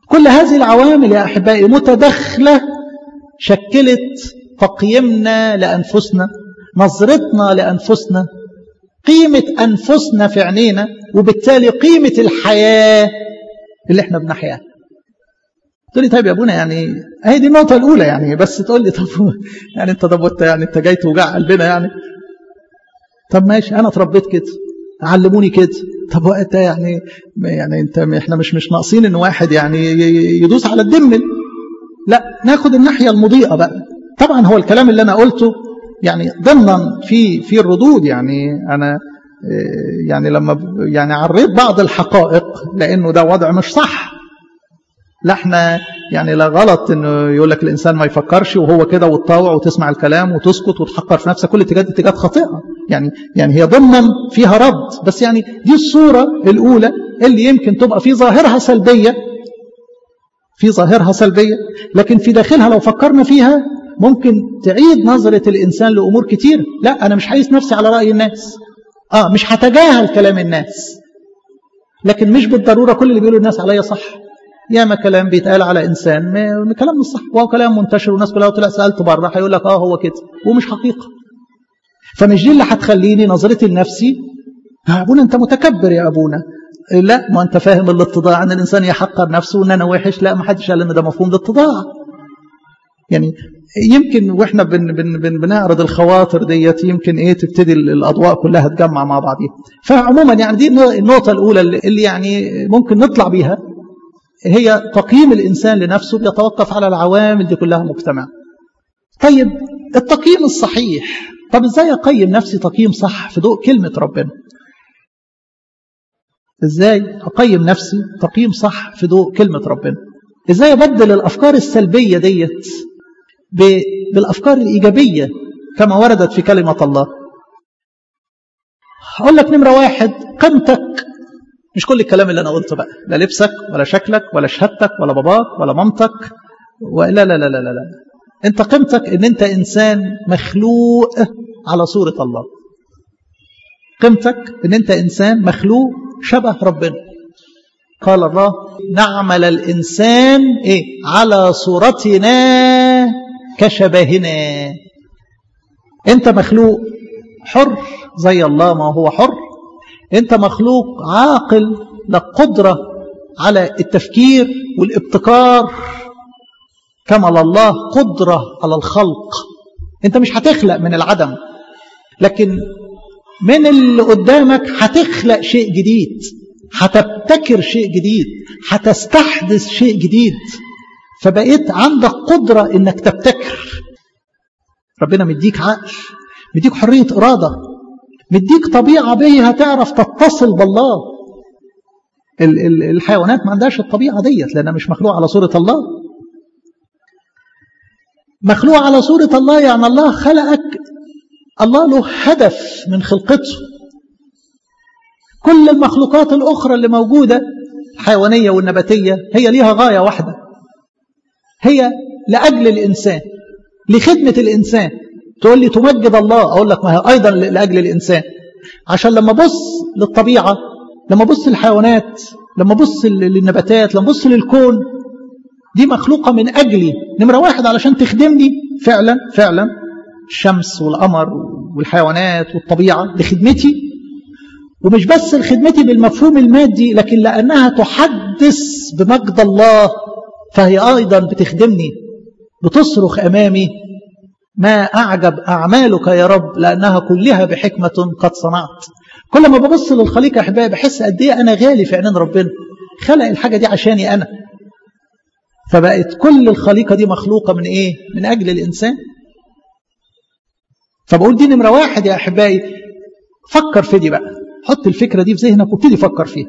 كل هذه العوامل يا أحبائي متداخلة شكلت تقييمنا لأنفسنا، نظرتنا لأنفسنا، قيمة أنفسنا في عينينا، وبالتالي قيمة الحياة اللي احنا بنحياها. تقول لي طيب يا ابونا يعني هي دي النقطة الأولى يعني، بس تقول لي طب يعني انت طب يعني انت جاي توجع قلبنا يعني. طب ماشي، أنا اتربيت كده، علموني كده، طب وقت يعني يعني انت احنا مش مش ناقصين ان واحد يعني يدوس على الدم. لا، ناخد الناحية المضيئة بقى. طبعا هو الكلام اللي أنا قلته يعني ضمنا في في الردود، يعني أنا يعني لما يعني عريت بعض الحقائق لأنه ده وضع مش صح. لا احنا يعني لا غلط انه يقول لك الانسان ما يفكرش وهو كده وتطاوع وتسمع الكلام وتسكت وتحقر في نفسك، كل اتجاهات اتجاهات خاطئه يعني يعني هي ضمنا فيها رد، بس يعني دي الصوره الاولى اللي يمكن تبقى في ظاهرها سلبيه، في ظاهرها سلبيه، لكن في داخلها لو فكرنا فيها ممكن تعيد نظره الانسان لامور كتير. لا انا مش هقيس نفسي على راي الناس، اه مش هتجاهل كلام الناس، لكن مش بالضروره كل اللي بيقولوا الناس عليا صح. ياما كلام بيتقال على انسان كلام مش صح، وهو كلام منتشر والناس كلها طلع سالته بره هيقول لك اه هو كده ومش حقيقه. فمش دي اللي هتخليني نظرتي لنفسي يا ابونا انت متكبر يا ابونا. لا، ما انت فاهم الاتضاع ان الانسان يحقر نفسه وان انا وحش. لا، ما حدش قال ان ده مفهوم الاتضاع. يعني يمكن واحنا بن بن بن بنعرض الخواطر ديت يمكن ايه تبتدي الاضواء كلها تجمع مع بعضها. فعموما يعني دي النقطه الاولى اللي يعني ممكن نطلع بيها، هي تقييم الإنسان لنفسه بيتوقف على العوامل دي كلها مجتمع. طيب التقييم الصحيح، طب ازاي اقيم نفسي تقييم صح في ضوء كلمة ربنا؟ ازاي اقيم نفسي تقييم صح في ضوء كلمة ربنا؟ ازاي ابدل الافكار السلبية ديت بالافكار الايجابية كما وردت في كلمة الله؟ اقول لك نمرة واحد، قيمتك مش كل الكلام اللي أنا قلته بقى، لا لبسك ولا شكلك ولا شهادتك ولا باباك ولا مامتك ولا لا لا لا لا لا. أنت قيمتك إن أنت إنسان مخلوق على صورة الله. قيمتك إن أنت إنسان مخلوق شبه ربنا. قال الله نعمل الإنسان إيه؟ على صورتنا كشبهنا. أنت مخلوق حر زي الله ما هو حر. أنت مخلوق عاقل، لك قدرة على التفكير والابتكار كما لله قدرة على الخلق. أنت مش هتخلق من العدم، لكن من اللي قدامك هتخلق شيء جديد، هتبتكر شيء جديد، هتستحدث شيء جديد، فبقيت عندك قدرة إنك تبتكر. ربنا مديك عقل، مديك حرية إرادة، مديك طبيعة بيها تعرف تتصل بالله. الحيوانات ما عندهاش الطبيعة ديت لأنها مش مخلوق على صورة الله. مخلوق على صورة الله يعني الله خلقك، الله له هدف من خلقته. كل المخلوقات الأخرى اللي موجودة الحيوانية والنباتية هي ليها غاية واحدة، هي لأجل الإنسان، لخدمة الإنسان. تقول لي تمجد الله، أقول لك ما هي أيضا لأجل الإنسان. عشان لما بص للطبيعة، لما بص للحيوانات، لما بص للنباتات، لما بص للكون، دي مخلوقة من أجلي. نمرة واحد علشان تخدمني فعلا فعلا، الشمس والقمر والحيوانات والطبيعة لخدمتي، ومش بس لخدمتي بالمفهوم المادي، لكن لأنها تحدث بمجد الله، فهي أيضا بتخدمني، بتصرخ أمامي ما أعجب أعمالك يا رب لأنها كلها بحكمة قد صنعت. كل ما ببص للخليقة يا أحبائي بحس قد إيه أنا غالي في عينين ربنا، خلق الحاجة دي عشاني أنا. فبقت كل الخليقة دي مخلوقة من إيه؟ من أجل الإنسان. فبقول دي نمرة واحد يا أحبائي. فكر في دي بقى، حط الفكرة دي في ذهنك وابتدي فكر فيها.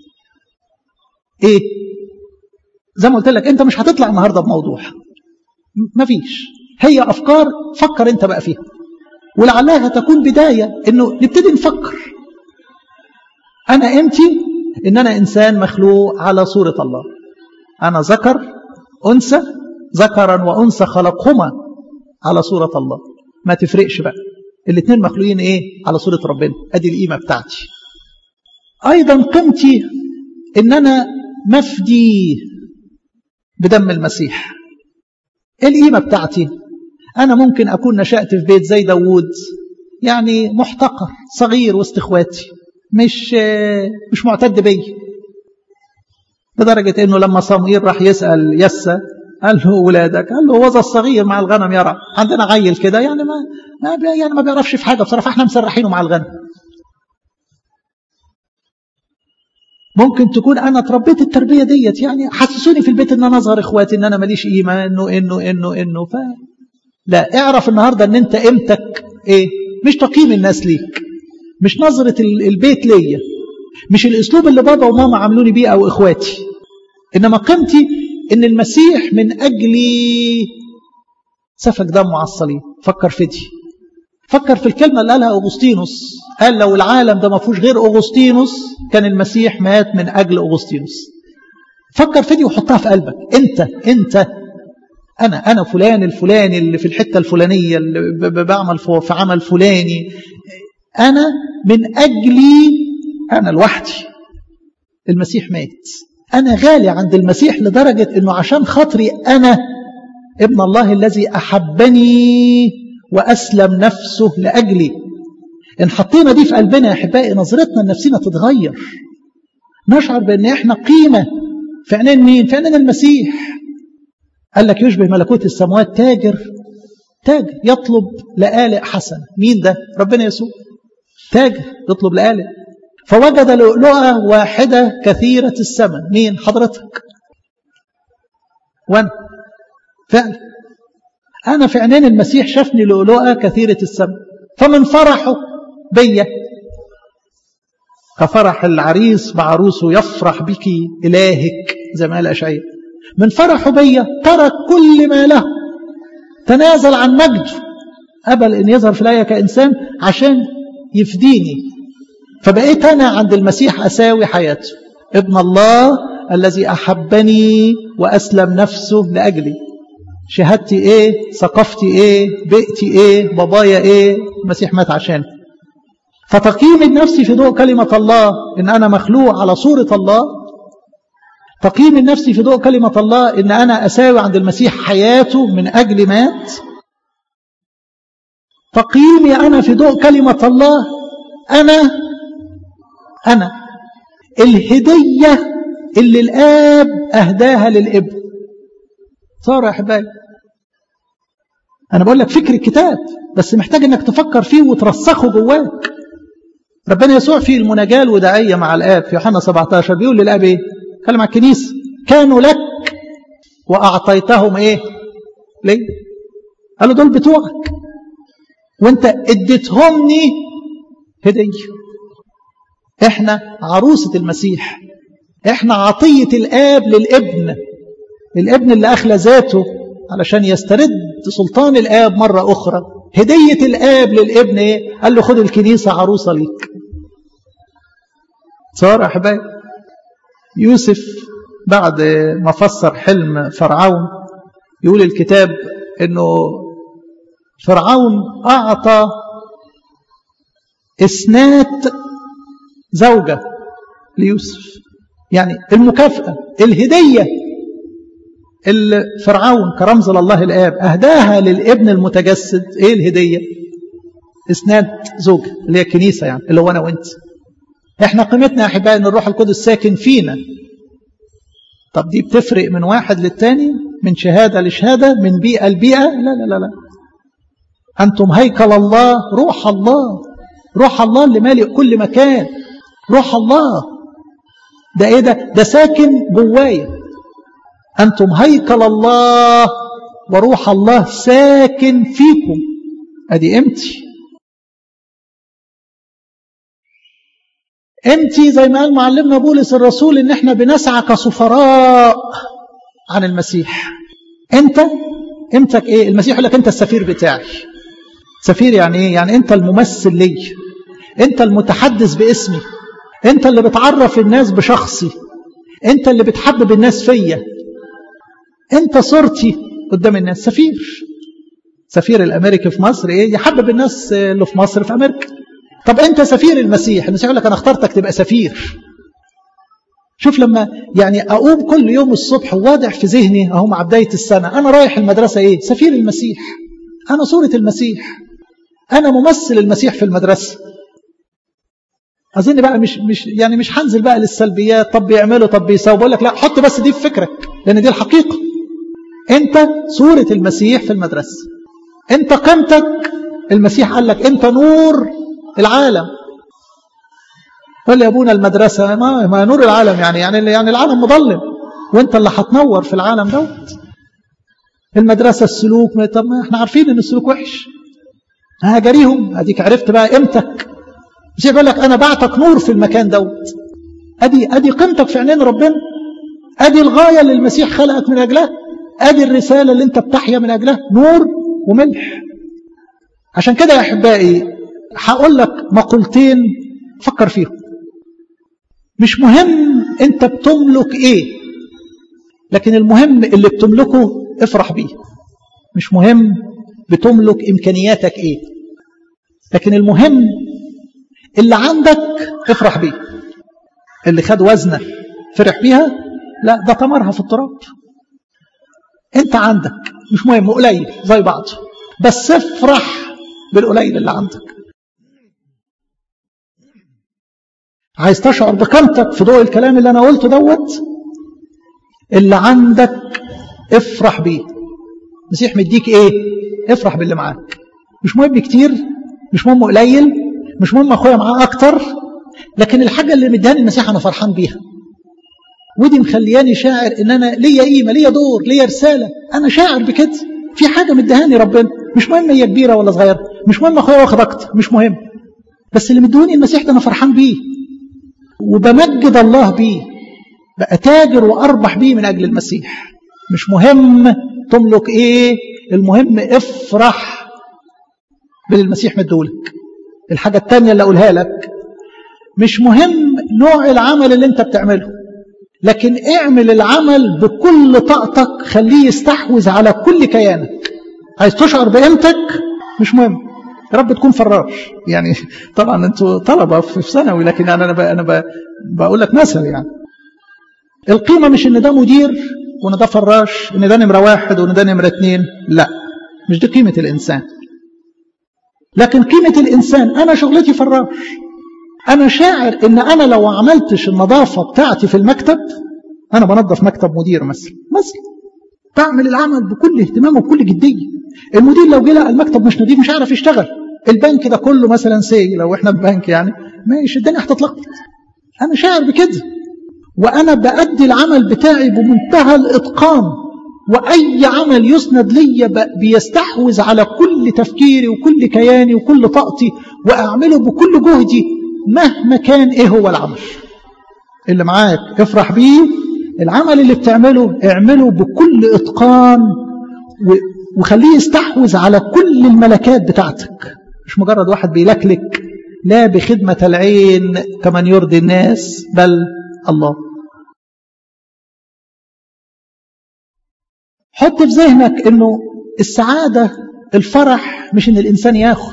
إيه؟ زي ما قلت لك أنت مش هتطلع النهاردة بموضوع، مفيش، هي أفكار فكر أنت بقى فيها، ولعلها تكون بداية إنه نبتدي نفكر. أنا أمتي إن أنا إنسان مخلوق على صورة الله، أنا ذكر أنثى، ذكرا وأنثى خلقهما على صورة الله. ما تفرقش بقى، الاثنين مخلوقين إيه؟ على صورة ربنا. أدي القيمة بتاعتي. أيضا قيمتي إن أنا مفدي بدم المسيح. ايه القيمة بتاعتي؟ انا ممكن اكون نشأت في بيت زي داوود، يعني محتقر صغير وسط اخواتي، مش مش معتد بي، لدرجة انه لما صموئيل راح يسأل يسى قال له ولادك، قال له وذا الصغير مع الغنم يرعى. عندنا عيل كده يعني ما ما يعني ما بيعرفش في حاجة بصراحة، احنا مسرحينه مع الغنم. ممكن تكون انا اتربيت التربيه ديت، يعني حسسوني في البيت ان انا اصغر اخواتي، ان انا ماليش قيمه، انه انه انه انه ف لا، اعرف النهارده ان انت قيمتك ايه؟ مش تقييم الناس ليك، مش نظره البيت ليا، مش الاسلوب اللي بابا وماما عاملوني بيه او اخواتي، انما قيمتي ان المسيح من اجلي سفك دمه على الصليب. فكر في دي، فكر في الكلمة اللي قالها أغسطينوس، قال لو العالم ده ما فيهوش غير أغسطينوس كان المسيح مات من أجل أغسطينوس. فكر في دي وحطها في قلبك. أنت أنت أنا أنا فلان الفلاني اللي في الحتة الفلانية اللي بعمل في عمل فلاني، أنا من أجلي أنا لوحدي المسيح مات. أنا غالي عند المسيح لدرجة أنه عشان خاطري أنا ابن الله الذي أحبني وأسلم نفسه لأجلي. إن حطينا دي في قلبنا يا أحبائي نظرتنا لنفسنا تتغير، نشعر بأن إحنا قيمة في عينين مين؟ في عينين المسيح. قال لك يشبه ملكوت السماوات تاجر تاجر يطلب لآلئ حسن. مين ده؟ ربنا يسوع. تاجر يطلب لآلئ، فوجد لؤلؤة واحدة كثيرة الثمن. مين؟ حضرتك وأنا. فعلا أنا في عينين المسيح شافني لؤلؤة كثيرة الثمن، فمن فرحه بيا كفرح العريس بعروسه يفرح بك إلهك زي ما قال أشعياء. من فرحه بيا ترك كل ما له، تنازل عن مجده، قبل أن يظهر في الآية كإنسان عشان يفديني. فبقيت أنا عند المسيح أساوي حياته، ابن الله الذي أحبني وأسلم نفسه لأجلي. شهادتي ايه؟ ثقافتي ايه؟ بيئتي ايه؟ بابايا ايه؟ المسيح مات عشان. فتقييم النفس في ضوء كلمة الله ان انا مخلوق على صورة الله، تقييم النفس في ضوء كلمة الله ان انا اساوي عند المسيح حياته من اجل مات. تقييمي انا في ضوء كلمة الله انا انا الهدية اللي الاب اهداها للابن. صار يا احبائي انا بقول لك فكر الكتاب، بس محتاج انك تفكر فيه وترسخه جواك. ربنا يسوع في المناجاة الوداعية مع الآب في يوحنا سبعة عشر بيقول للآب ايه؟ كلم على الكنيسة، كانوا لك وأعطيتهم ايه؟ ليه؟ قالوا دول بتوعك وانت اديتهمني هدية. احنا عروسة المسيح، احنا عطية الآب للابن، الابن اللي أخلى ذاته علشان يسترد سلطان الآب مرة أخرى. هدية الآب للابن ايه؟ قال له خد الكنيسة عروسة ليك. صار أحبائي يوسف بعد ما فسر حلم فرعون يقول الكتاب انه فرعون أعطى إسنات زوجة ليوسف، يعني المكافأة الهدية اللي فرعون كرمز لله الآب أهداها للابن المتجسد. ايه الهدية؟ إسناد زوجة اللي هي الكنيسة، يعني اللي هو أنا وإنت. احنا قيمتنا يا أحبائي أن الروح القدس ساكن فينا. طب دي بتفرق من واحد للتاني، من شهادة لشهادة، من بيئة لبيئة؟ لا لا لا لا. أنتم هيكل الله، روح الله، روح الله اللي مالئ كل مكان. روح الله ده ايه ده؟ ده ساكن جوايا. أنتم هيكل الله وروح الله ساكن فيكم. أدي قيمتي. قيمتي زي ما قال معلمنا بولس الرسول إن احنا بنسعى كسفراء عن المسيح. أنت قيمتك إيه؟ المسيح يقول لك أنت السفير بتاعي. سفير يعني إيه؟ يعني أنت الممثل لي، أنت المتحدث باسمي، أنت اللي بتعرف الناس بشخصي، أنت اللي بتحبب الناس فيا، أنت صورتي قدام الناس. سفير سفير الأمريكي في مصر إيه؟ يحبب الناس اللي في مصر في أمريكا. طب أنت سفير المسيح، المسيح يقول لك أنا اخترتك تبقى سفير. شوف لما يعني أقوم كل يوم الصبح وواضع في ذهني أهو مع بداية السنة أنا رايح المدرسة إيه؟ سفير المسيح، أنا صورة المسيح، أنا ممثل المسيح في المدرسة. أظن بقى مش مش يعني مش هنزل بقى للسلبيات، طب بيعملوا طب بيساووا، بقول لك لا، حط بس دي في فكرك لأن دي الحقيقة. أنت صورة المسيح في المدرسة، أنت قيمتك. المسيح قال لك أنت نور العالم. قال يا أبونا المدرسة ما, ما نور العالم يعني يعني يعني العالم مظلم، وأنت اللي هتنور في العالم دوت. المدرسة السلوك، طب ما احنا عارفين ان السلوك وحش، هاجريهم. اديك عرفت بقى قيمتك. مش يقول لك انا بعتك نور في المكان دوت. ادي ادي قيمتك في عينين ربنا، ادي الغاية اللي المسيح خلقك من اجلها، ادي الرسالة اللي انت بتحيا من اجلها، نور وملح. عشان كده يا احبائي هقول لك مقولتين فكر فيهم. مش مهم انت بتملك ايه، لكن المهم اللي بتملكه افرح بيه. مش مهم بتملك إمكانياتك إيه، لكن المهم اللي عندك افرح بيه. اللي خد وزنة فرح بيها، لا ده طمرها في التراب. انت عندك مش مهم قليل زي بعض، بس افرح بالقليل اللي عندك. عايز تشعر بقيمتك في ضوء الكلام اللي انا قلته دوت، اللي عندك افرح بيه. المسيح مديك ايه؟ افرح باللي معاك. مش مهم كتير، مش مهم قليل، مش مهم اخويا معاه اكتر، لكن الحاجه اللي مداني المسيح انا فرحان بيها، ودي مخلياني شاعر ان انا ليا قيمه، ليا دور، ليا رساله. انا شاعر بكده، في حاجه مدهاني ربنا. مش مهم هي كبيره ولا صغيره، مش مهم اخويا واخد اكتر، مش مهم، بس اللي مدوني المسيح ده انا فرحان بيه وبمجد الله بيه، بقى تاجر واربح بيه من اجل المسيح. مش مهم تملك ايه، المهم افرح باللي المسيح مدولك. الحاجه الثانيه اللي اقولها لك، مش مهم نوع العمل اللي انت بتعمله، لكن اعمل العمل بكل طاقتك، خليه يستحوذ على كل كيانك. عايز تشعر بقيمتك، مش مهم يا رب تكون فراش. يعني طبعا انتوا طلبه في ثانوي، لكن انا انا انا بقول لك مثل. يعني القيمه مش ان ده مدير وان ده فراش، ان ده نمره واحد وان ده نمره اثنين، لا، مش دي قيمه الانسان. لكن قيمه الانسان انا شغلتي فراش، أنا شاعر إن أنا لو عملتش النظافة بتاعتي في المكتب، أنا بنظف مكتب مدير مثلا مثلا بعمل العمل بكل اهتمام وبكل جدية. المدير لو جه لقى المكتب مش نظيف مش عارف يشتغل. البنك ده كله مثلا سي، لو إحنا ببنك يعني ماشي الدنيا هتتلخبط. أنا شاعر بكده، وأنا بأدي العمل بتاعي بمنتهى الإتقان، وأي عمل يسند لي بيستحوذ على كل تفكيري وكل كياني وكل طاقتي، وأعمله بكل جهدي مهما كان ايه هو العمل. اللي معاك افرح بيه، العمل اللي بتعمله اعمله بكل اتقان، وخليه يستحوذ على كل الملكات بتاعتك. مش مجرد واحد بيلكلك، لا، بخدمة العين كمن يرضي الناس بل الله. حط في ذهنك انه السعادة الفرح مش ان الانسان ياخد.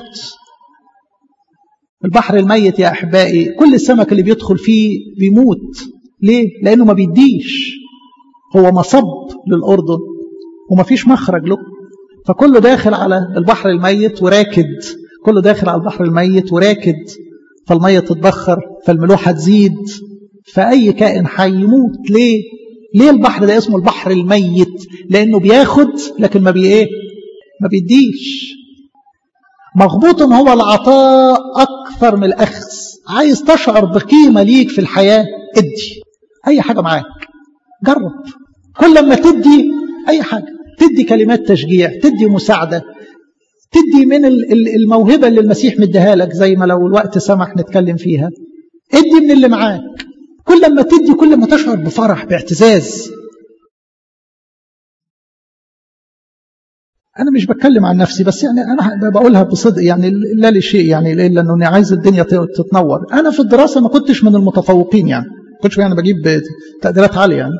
البحر الميت يا أحبائي كل السمك اللي بيدخل فيه بيموت. ليه؟ لأنه ما بيديش، هو مصب للأردن وما فيش مخرج له، فكله داخل على البحر الميت وراكد، كله داخل على البحر الميت وراكد، فالمية تتبخر، فالملوحة تزيد، فأي كائن حي يموت. ليه؟ ليه البحر ده اسمه البحر الميت؟ لأنه بياخد لكن ما بي إيه؟ ما بيديش. مغبوط هو العطاء أكثر من الأخذ. عايز تشعر بقيمة ليك في الحياة، ادي أي حاجة معاك، جرب. كل ما تدي أي حاجة، تدي كلمات تشجيع، تدي مساعدة، تدي من الموهبة اللي المسيح مديها لك، زي ما لو الوقت سمح نتكلم فيها، ادي من اللي معاك. كل ما تدي كل ما تشعر بفرح، باعتزاز. أنا مش بتكلم عن نفسي بس، يعني أنا بقولها بصدق، يعني لا لشيء، يعني إلا أنه عايز الدنيا تتنور. أنا في الدراسة ما كنتش من المتفوقين، يعني ما كنتش يعني بجيب تقديرات عالية يعني،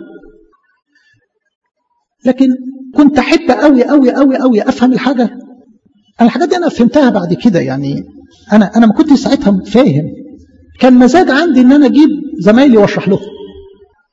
لكن كنت أحب أوي أوي أوي أوي أفهم الحاجة. أنا الحاجات دي أنا فهمتها بعد كده، يعني أنا أنا ما كنت ساعتها فاهم. كان مزاج عندي إن أنا أجيب زمايلي وأشرح لهم،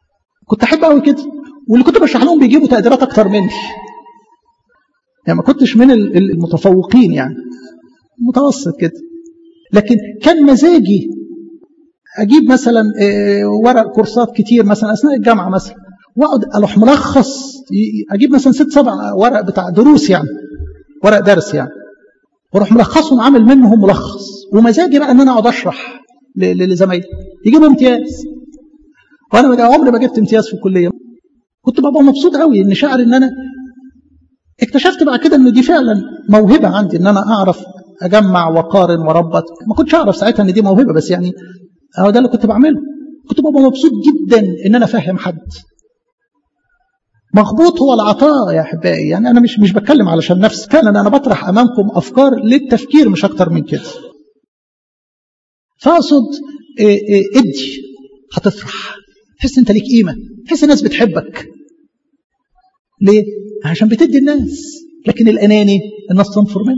كنت احب قوي كده، واللي كنت بشرح لهم بيجيبوا تقديرات اكتر مني، يعني ما كنتش من المتفوقين، يعني متوسط كده، لكن كان مزاجي اجيب مثلا ورق كورسات كتير مثلا اثناء الجامعه مثلا، واقعد اروح ملخص، اجيب مثلا ست سبع ورق بتاع دروس، يعني ورق درس يعني، واروح ملخصهم عامل منهم ملخص، ومزاجي بقى ان انا اقعد اشرح لزمايلي يجيبوا امتياز، وانا عمري ما جبت امتياز في الكليه. كنت ببقى مبسوط قوي ان شاعر ان انا اكتشفت بعد كده ان دي فعلا موهبه عندي، ان انا اعرف اجمع وقارن وربط. ما كنتش اعرف ساعتها ان دي موهبه، بس يعني هو ده اللي كنت بعمله. كنت ببقى مبسوط جدا ان انا فاهم حد. مخبوط هو العطاء يا احبائي، يعني انا مش مش بتكلم علشان نفسي، فعلا انا بطرح امامكم افكار للتفكير مش اكتر من كده. فاقصد إيه إيه ادي هتفرح، تحس انت ليك قيمه، تحس الناس بتحبك. ليه؟ عشان بتدي الناس. لكن الاناني الناس تنفر منه.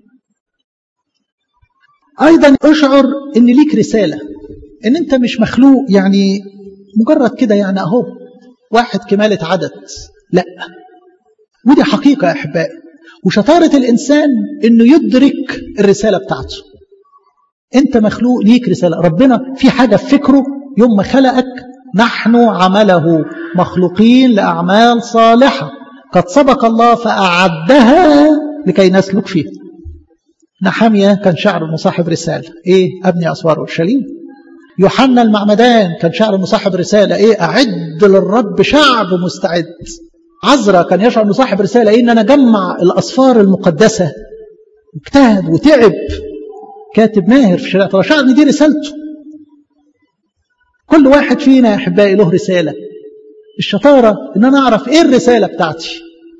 ايضا اشعر ان ليك رساله، ان انت مش مخلوق يعني مجرد كده يعني اهو واحد كمالة عدد، لا، ودي حقيقة يا أحبائي. وشطارة الإنسان إنه يدرك الرسالة بتاعته. أنت مخلوق ليك رسالة، ربنا في حاجة في فكره يوم ما خلقك. نحن عمله مخلوقين لأعمال صالحة قد سبق الله فأعدها لكي نسلك فيها. نحمية كان شاعر مصاحب رسالة، إيه؟ أبني أسوار أورشليم. يوحنا المعمدان كان شاعر مصاحب رسالة، إيه؟ أعد للرب شعب مستعد. عزرا كان يشعر مصاحب رسالة، إيه؟ إن أنا جمع الأسفار المقدسة. اجتهد وتعب، كاتب ماهر في شريعة الله، شعر إن دي رسالته. كل واحد فينا يا أحبائي له رسالة. الشطارة إن أنا أعرف إيه الرسالة بتاعتي.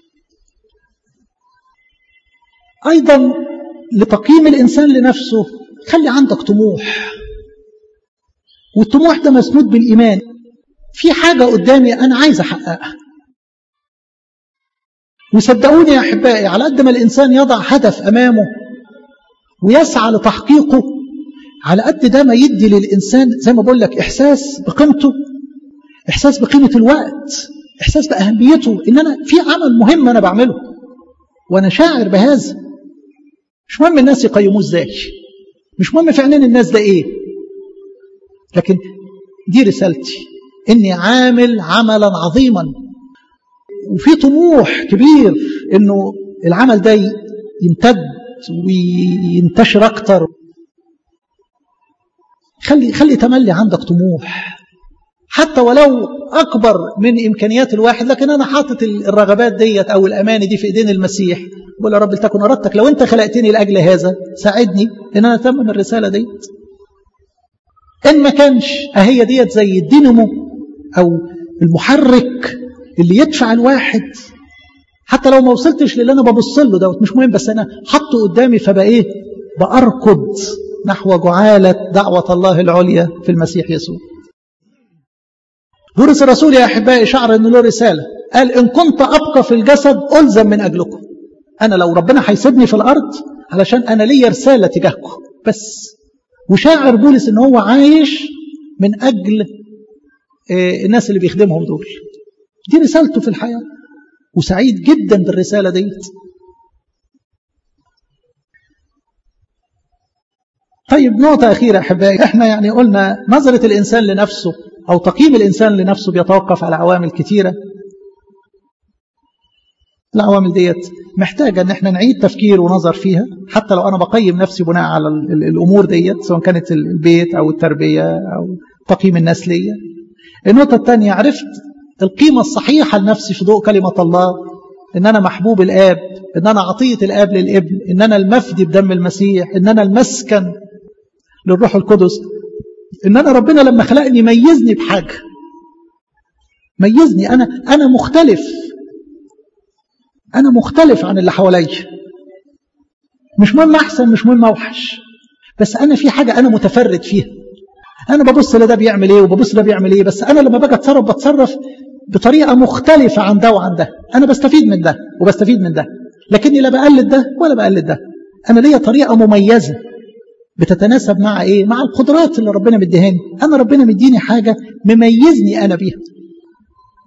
أيضا لتقييم الإنسان لنفسه، خلي عندك طموح، والطموح ده مسنود بالإيمان. في حاجة قدامي أنا عايز أحققها. وصدقوني يا أحبائي، على قد ما الإنسان يضع هدف أمامه ويسعى لتحقيقه، على قد ده ما يدي للإنسان زي ما بقول لك إحساس بقيمته، إحساس بقيمة الوقت، إحساس بأهميته، إن أنا في عمل مهم أنا بعمله وأنا شاعر بهذا. مش مهم الناس يقيموه إزاي، مش مهم في عينين الناس ده إيه، لكن دي رسالتي، إني عامل عملا عظيما، وفي طموح كبير إنه العمل ده يمتد وينتشر أكتر. خلي خلي تملي عندك طموح، حتى ولو أكبر من إمكانيات الواحد، لكن أنا حاطط الرغبات ديت أو الأماني دي في إيدين المسيح. بقول يا رب لتكن أردتك، لو أنت خلقتني لأجل هذا ساعدني إن أنا أتمم الرسالة ديت. إن ما كانش أهي ديت زي الدينامو أو المحرك اللي يدفع الواحد، حتى لو ما وصلتش للي أنا ببص له دوت مش مهم، بس أنا حطه قدامي فبقى إيه، بأركض نحو جعالة دعوة الله العليا في المسيح يسوع. بولس الرسول يا أحبائي شعر أنه له رسالة، قال إن كنت أبقى في الجسد ألزم من أجلكم. أنا لو ربنا هيسيبني في الأرض علشان أنا لي رسالة تجاهكم بس. وشاعر بولس أنه هو عايش من أجل الناس اللي بيخدمهم دول، دي رسالته في الحياة، وسعيد جدا بالرسالة دي. طيب نقطة أخيرة أحبائي، إحنا يعني قلنا نظرة الإنسان لنفسه أو تقييم الإنسان لنفسه بيتوقف على عوامل كتيرة. العوامل ديت محتاجة أن احنا نعيد تفكير ونظر فيها، حتى لو أنا بقيم نفسي بناء على الأمور ديت، سواء كانت البيت أو التربية أو تقييم الناس ليا. النقطة الثانية، عرفت القيمة الصحيحة لنفسي في ضوء كلمة الله، إن أنا محبوب الآب، إن أنا عطية الآب للابن، إن أنا المفدي بدم المسيح، إن أنا المسكن للروح القدس، إن أنا ربنا لما خلقني ميزني بحاجة، ميزني أنا أنا مختلف، أنا مختلف عن اللي حواليا. مش مهم أحسن، مش مهم أوحش، بس أنا في حاجة أنا متفرد فيها. أنا ببص لده بيعمل إيه وببص لده بيعمل إيه، بس أنا لما باجي أتصرف بتصرف بطريقة مختلفة عن ده وعن ده. أنا بستفيد من ده وبستفيد من ده، لكني لا بقلد ده ولا بقلد ده. أنا ليا طريقة مميزة بتتناسب مع إيه؟ مع القدرات اللي ربنا مديهاني. أنا ربنا مديني حاجة مميزني أنا بيها.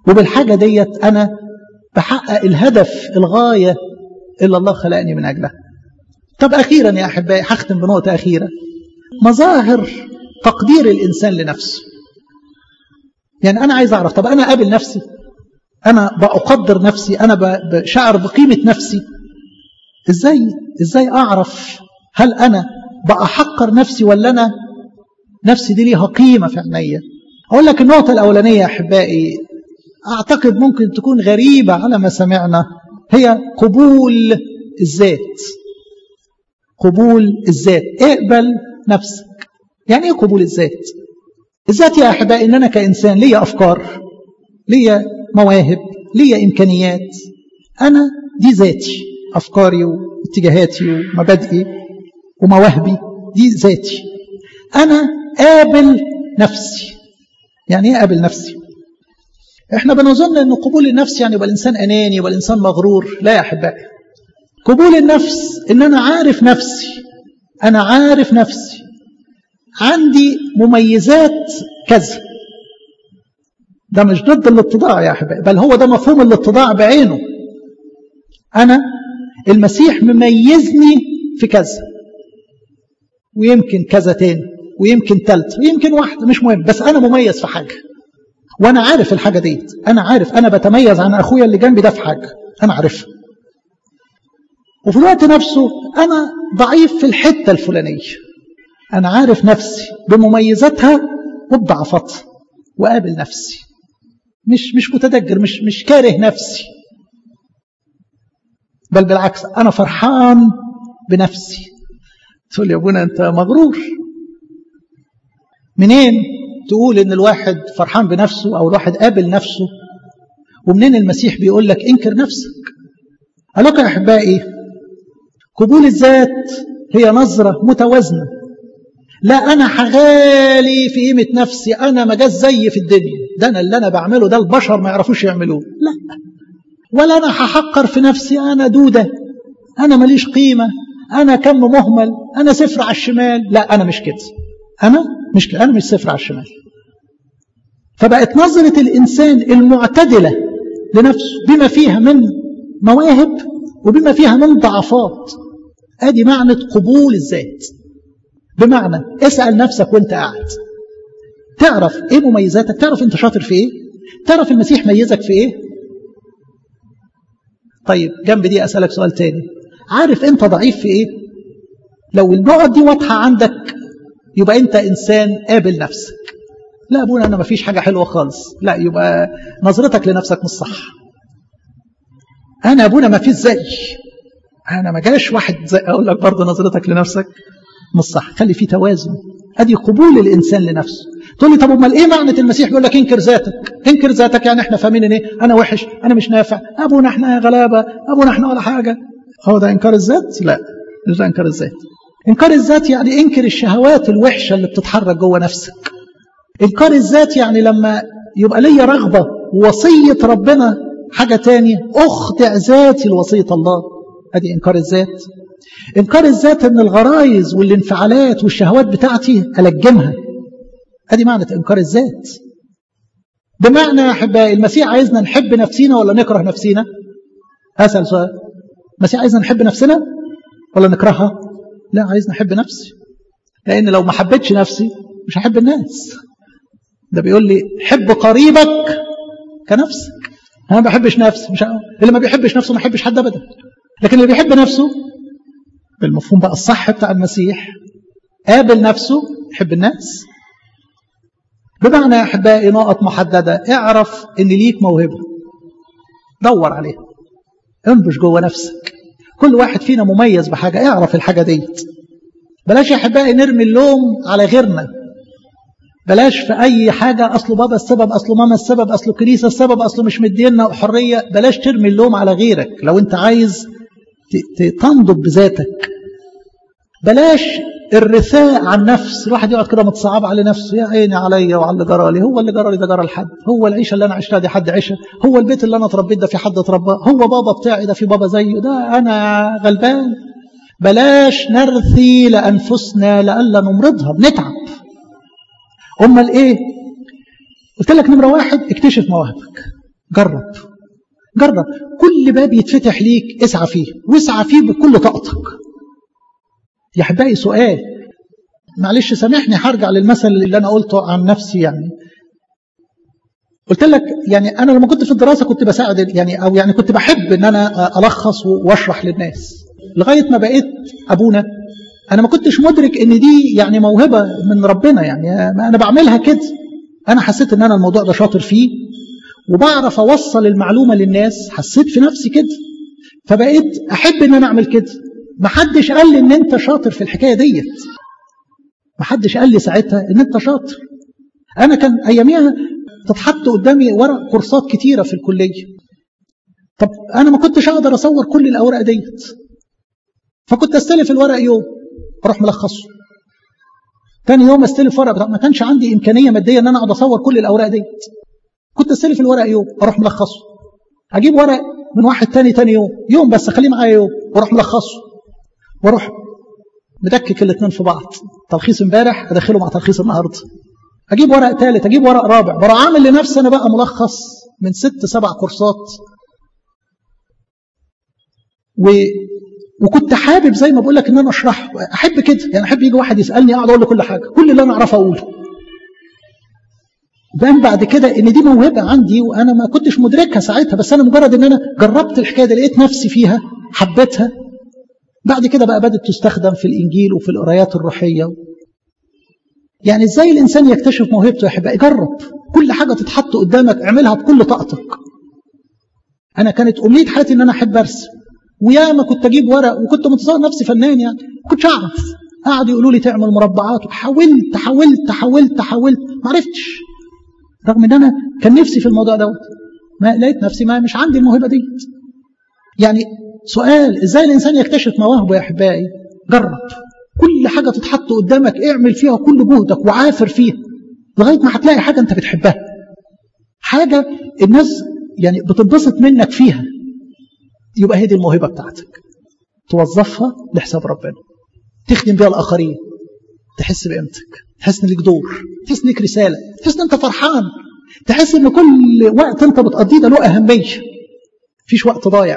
وبالحاجة ديت أنا بحقق الهدف الغاية اللي الله خلقني من أجلها. طب أخيرا يا أحبائي هختم بنقطة أخيرة، مظاهر تقدير الإنسان لنفسه. يعني أنا عايز أعرف، طب أنا قابل نفسي، أنا بأقدر نفسي، أنا بشعر بقيمة نفسي إزاي؟ إزاي أعرف هل أنا بأحقر نفسي ولا أنا نفسي دي ليها قيمة في عينيا؟ أقول لك النقطة الأولانية يا أحبائي أعتقد ممكن تكون غريبة على ما سمعنا، هي قبول الذات. قبول الذات، اقبل نفسك. يعني ايه قبول الذات؟ الذات يا أحبائي إن أنا كإنسان ليا أفكار، ليا مواهب، ليا إمكانيات، أنا دي ذاتي، أفكاري واتجاهاتي ومبادئي ومواهبي دي ذاتي. أنا قابل نفسي. يعني ايه قابل نفسي؟ احنا بنظن ان قبول النفس يعني يبقى الانسان اناني، يبقى الانسان مغرور. لا يا احبائي، قبول النفس ان انا عارف نفسي، انا عارف نفسي، عندي مميزات كذا. ده مش ضد الاتضاع يا احبائي، بل هو ده مفهوم الاتضاع بعينه. انا المسيح مميزني في كذا، ويمكن كذا تاني، ويمكن ثالث، ويمكن واحده، مش مهم، بس انا مميز في حاجه، وانا عارف الحاجه ديت. انا عارف انا بتميز عن اخويا اللي جنبي ده في حاجه انا عارفها، وفي الوقت نفسه انا ضعيف في الحته الفلانيه. انا عارف نفسي بمميزاتها وبضعفاتها، وقابل نفسي، مش مش متدجر، مش مش كاره نفسي، بل بالعكس انا فرحان بنفسي. تقول يا ابونا انت مغرور. منين تقول ان الواحد فرحان بنفسه او الواحد قابل نفسه؟ ومنين المسيح بيقول لك انكر نفسك؟ قال لك يا احبائي قبول الذات هي نظرة متوازنة. لا انا حغالي في قيمة نفسي، انا ما جاش زي في الدنيا، ده انا اللي انا بعمله ده البشر ما يعرفوش يعملوه، لا. ولا انا هحقر في نفسي، انا دودة، انا ماليش قيمة، انا كم مهمل، انا صفر على الشمال. لا انا مش كده، انا مش كده، انا مش صفر على الشمال. فبقت نظرة الانسان المعتدلة لنفسه بما فيها من مواهب وبما فيها من ضعفات، ادي معنى قبول الذات. بمعنى اسأل نفسك وانت قاعد، تعرف ايه مميزاتك، تعرف انت شاطر في ايه، تعرف المسيح ميزك في ايه. طيب جنب دي اسألك سؤال تاني، عارف انت ضعيف في ايه؟ لو النقط دي واضحة عندك يبقى انت انسان قابل نفسك. لا ابونا انا ما فيش حاجة حلوة خالص، لا، يبقى نظرتك لنفسك مش صح. انا ابونا ما فيش زي، انا ما جاش واحد زي، اقول لك برضه نظرتك لنفسك مش صح. خلي في توازن، ادي قبول الانسان لنفسه. تقول لي طب امال ايه معنى المسيح بيقول لك انكر ذاتك؟ انكر ذاتك يعني احنا فاهمين ان ايه؟ انا وحش، انا مش نافع، ابونا احنا غلابه، ابونا احنا ولا حاجه. هو ده انكار الذات؟ لا، مش ده انكار الذات. انكار الذات يعني انكر الشهوات الوحشه اللي بتتحرك جوه نفسك. انكار الذات يعني لما يبقى ليا رغبه ووصيه ربنا حاجه تانية، اخضع ذاتي لوصيه الله، ادي انكار الذات. انكار الذات ان الغرائز والانفعالات والشهوات بتاعتي الجمها، ادي معنى انكار الذات. بمعنى يا احبائي المسيح عايزنا نحب نفسينا ولا نكره نفسينا؟ اسال سؤال، المسيح عايزنا نحب نفسنا ولا نكرهها؟ لا، عايزنا نحب نفسي، لان لو ما حبيتش نفسي مش هحب الناس. ده بيقول لي حب قريبك كنفسك. انا ما بحبش نفسي، مش اللي ما بيحبش نفسه ما يحبش حد ابدا. لكن اللي بيحب نفسه بالمفهوم بقى الصح بتاع المسيح قابل نفسه، يحب الناس. بمعنى يا احبائي نقط محدده، اعرف ان ليك موهبه، دور عليها، انبش جوه نفسك. كل واحد فينا مميز بحاجه، اعرف الحاجه ديت. بلاش يا احبائي نرمي اللوم على غيرنا، بلاش في اي حاجه اصله بابا السبب، اصله ماما السبب، اصله الكنيسه السبب، اصله مش مدينا حريه. بلاش ترمي اللوم على غيرك لو انت عايز تنضج بذاتك. بلاش الرثاء عن نفس، الواحد يقعد كده متصعب على نفسه، يا عيني عليا وعلى اللي جرالي، هو اللي جرالي ده جرى لحد، هو العيشه اللي انا عشتها دي حد عيشها، هو البيت اللي انا اتربيت ده في حد اتربى، هو بابا بتاعي ده في بابا زيه، ده انا غلبان. بلاش نرثي لانفسنا لئلا نمرضها، بنتعب. امال ايه؟ قلت لك نمره واحد اكتشف مواهبك. جرب جرب كل باب يتفتح ليك اسعى فيه، واسعى فيه بكل طاقتك. يا احبائي سؤال، معلش سامحني هرجع للمثل اللي انا قلته عن نفسي. يعني قلت لك يعني انا لما كنت في الدراسه كنت بساعد يعني او يعني كنت بحب ان انا الخص واشرح للناس، لغايه ما بقيت ابونا انا ما كنتش مدرك ان دي يعني موهبه من ربنا. يعني انا بعملها كده، انا حسيت ان انا الموضوع ده شاطر فيه وبعرف اوصل المعلومه للناس، حسيت في نفسي كده فبقيت احب ان انا اعمل كده. ما حدش قال لي ان انت شاطر في الحكايه ديت، ما حدش قال لي ساعتها ان انت شاطر. انا كان اياميها تتحط قدامي ورق كورسات كتيره في الكليه، طب انا ما كنتش اقدر اصور كل الاوراق ديت، فكنت استلف الورق يوم اروح ملخصه، تاني يوم استلف ورق، ما كانش عندي امكانيه ماديه ان انا اقعد اصور كل الاوراق ديت، كنت استلف الورق يوم اروح ملخصه، اجيب ورق من واحد تاني تاني يوم يوم بس اخليه معايا يوم واروح ملخصه، واروح مدكك الاثنين في بعض، تلخيص امبارح ادخله مع تلخيص النهارده، اجيب ورق ثالث، اجيب ورق رابع، بروح عامل لنفسي انا بقى ملخص من ست سبع كورسات. و... وكنت حابب زي ما بقول لك ان انا اشرح، احب كده يعني، احب يجي واحد يسالني اقعد اقول له كل حاجه، كل اللي انا اعرفه اقوله. بان بعد كده ان دي موهبه عندي وانا ما كنتش مدركها ساعتها، بس انا مجرد ان انا جربت الحكايه دي لقيت نفسي فيها حبيتها، بعد كده بقى بدات تستخدم في الانجيل وفي القرايات الروحيه. يعني ازاي الانسان يكتشف موهبته يا احبائي؟ جرب كل حاجه تتحط قدامك اعملها بكل طاقتك. انا كانت امنيه حياتي ان انا احب ارسم، وياما كنت اجيب ورق وكنت متصور نفسي فنان، يعني ما كنتش اعرف، قعدوا يقولوا لي تعمل مربعات، وحاولت حاولت حاولت حاولت ما عرفتش، رغم ان انا كان نفسي في الموضوع دوت، ما لقيت نفسي ما مش عندي الموهبه دي. يعني سؤال، ازاي الانسان يكتشف مواهبه يا احبائي؟ جرب كل حاجه تتحط قدامك اعمل فيها كل جهدك وعافر فيها لغايه ما هتلاقي حاجه انت بتحبها، حاجه الناس يعني بتنبسط منك فيها، يبقى هي دي الموهبه بتاعتك، توظفها لحساب ربنا، تخدم بيها الاخرين، تحس بقيمتك، تحس ان ليك دور، تحس ان ليك رساله، تحس ان انت فرحان، تحس ان كل وقت انت بتقضيه ده له اهميه، مفيش وقت ضايع.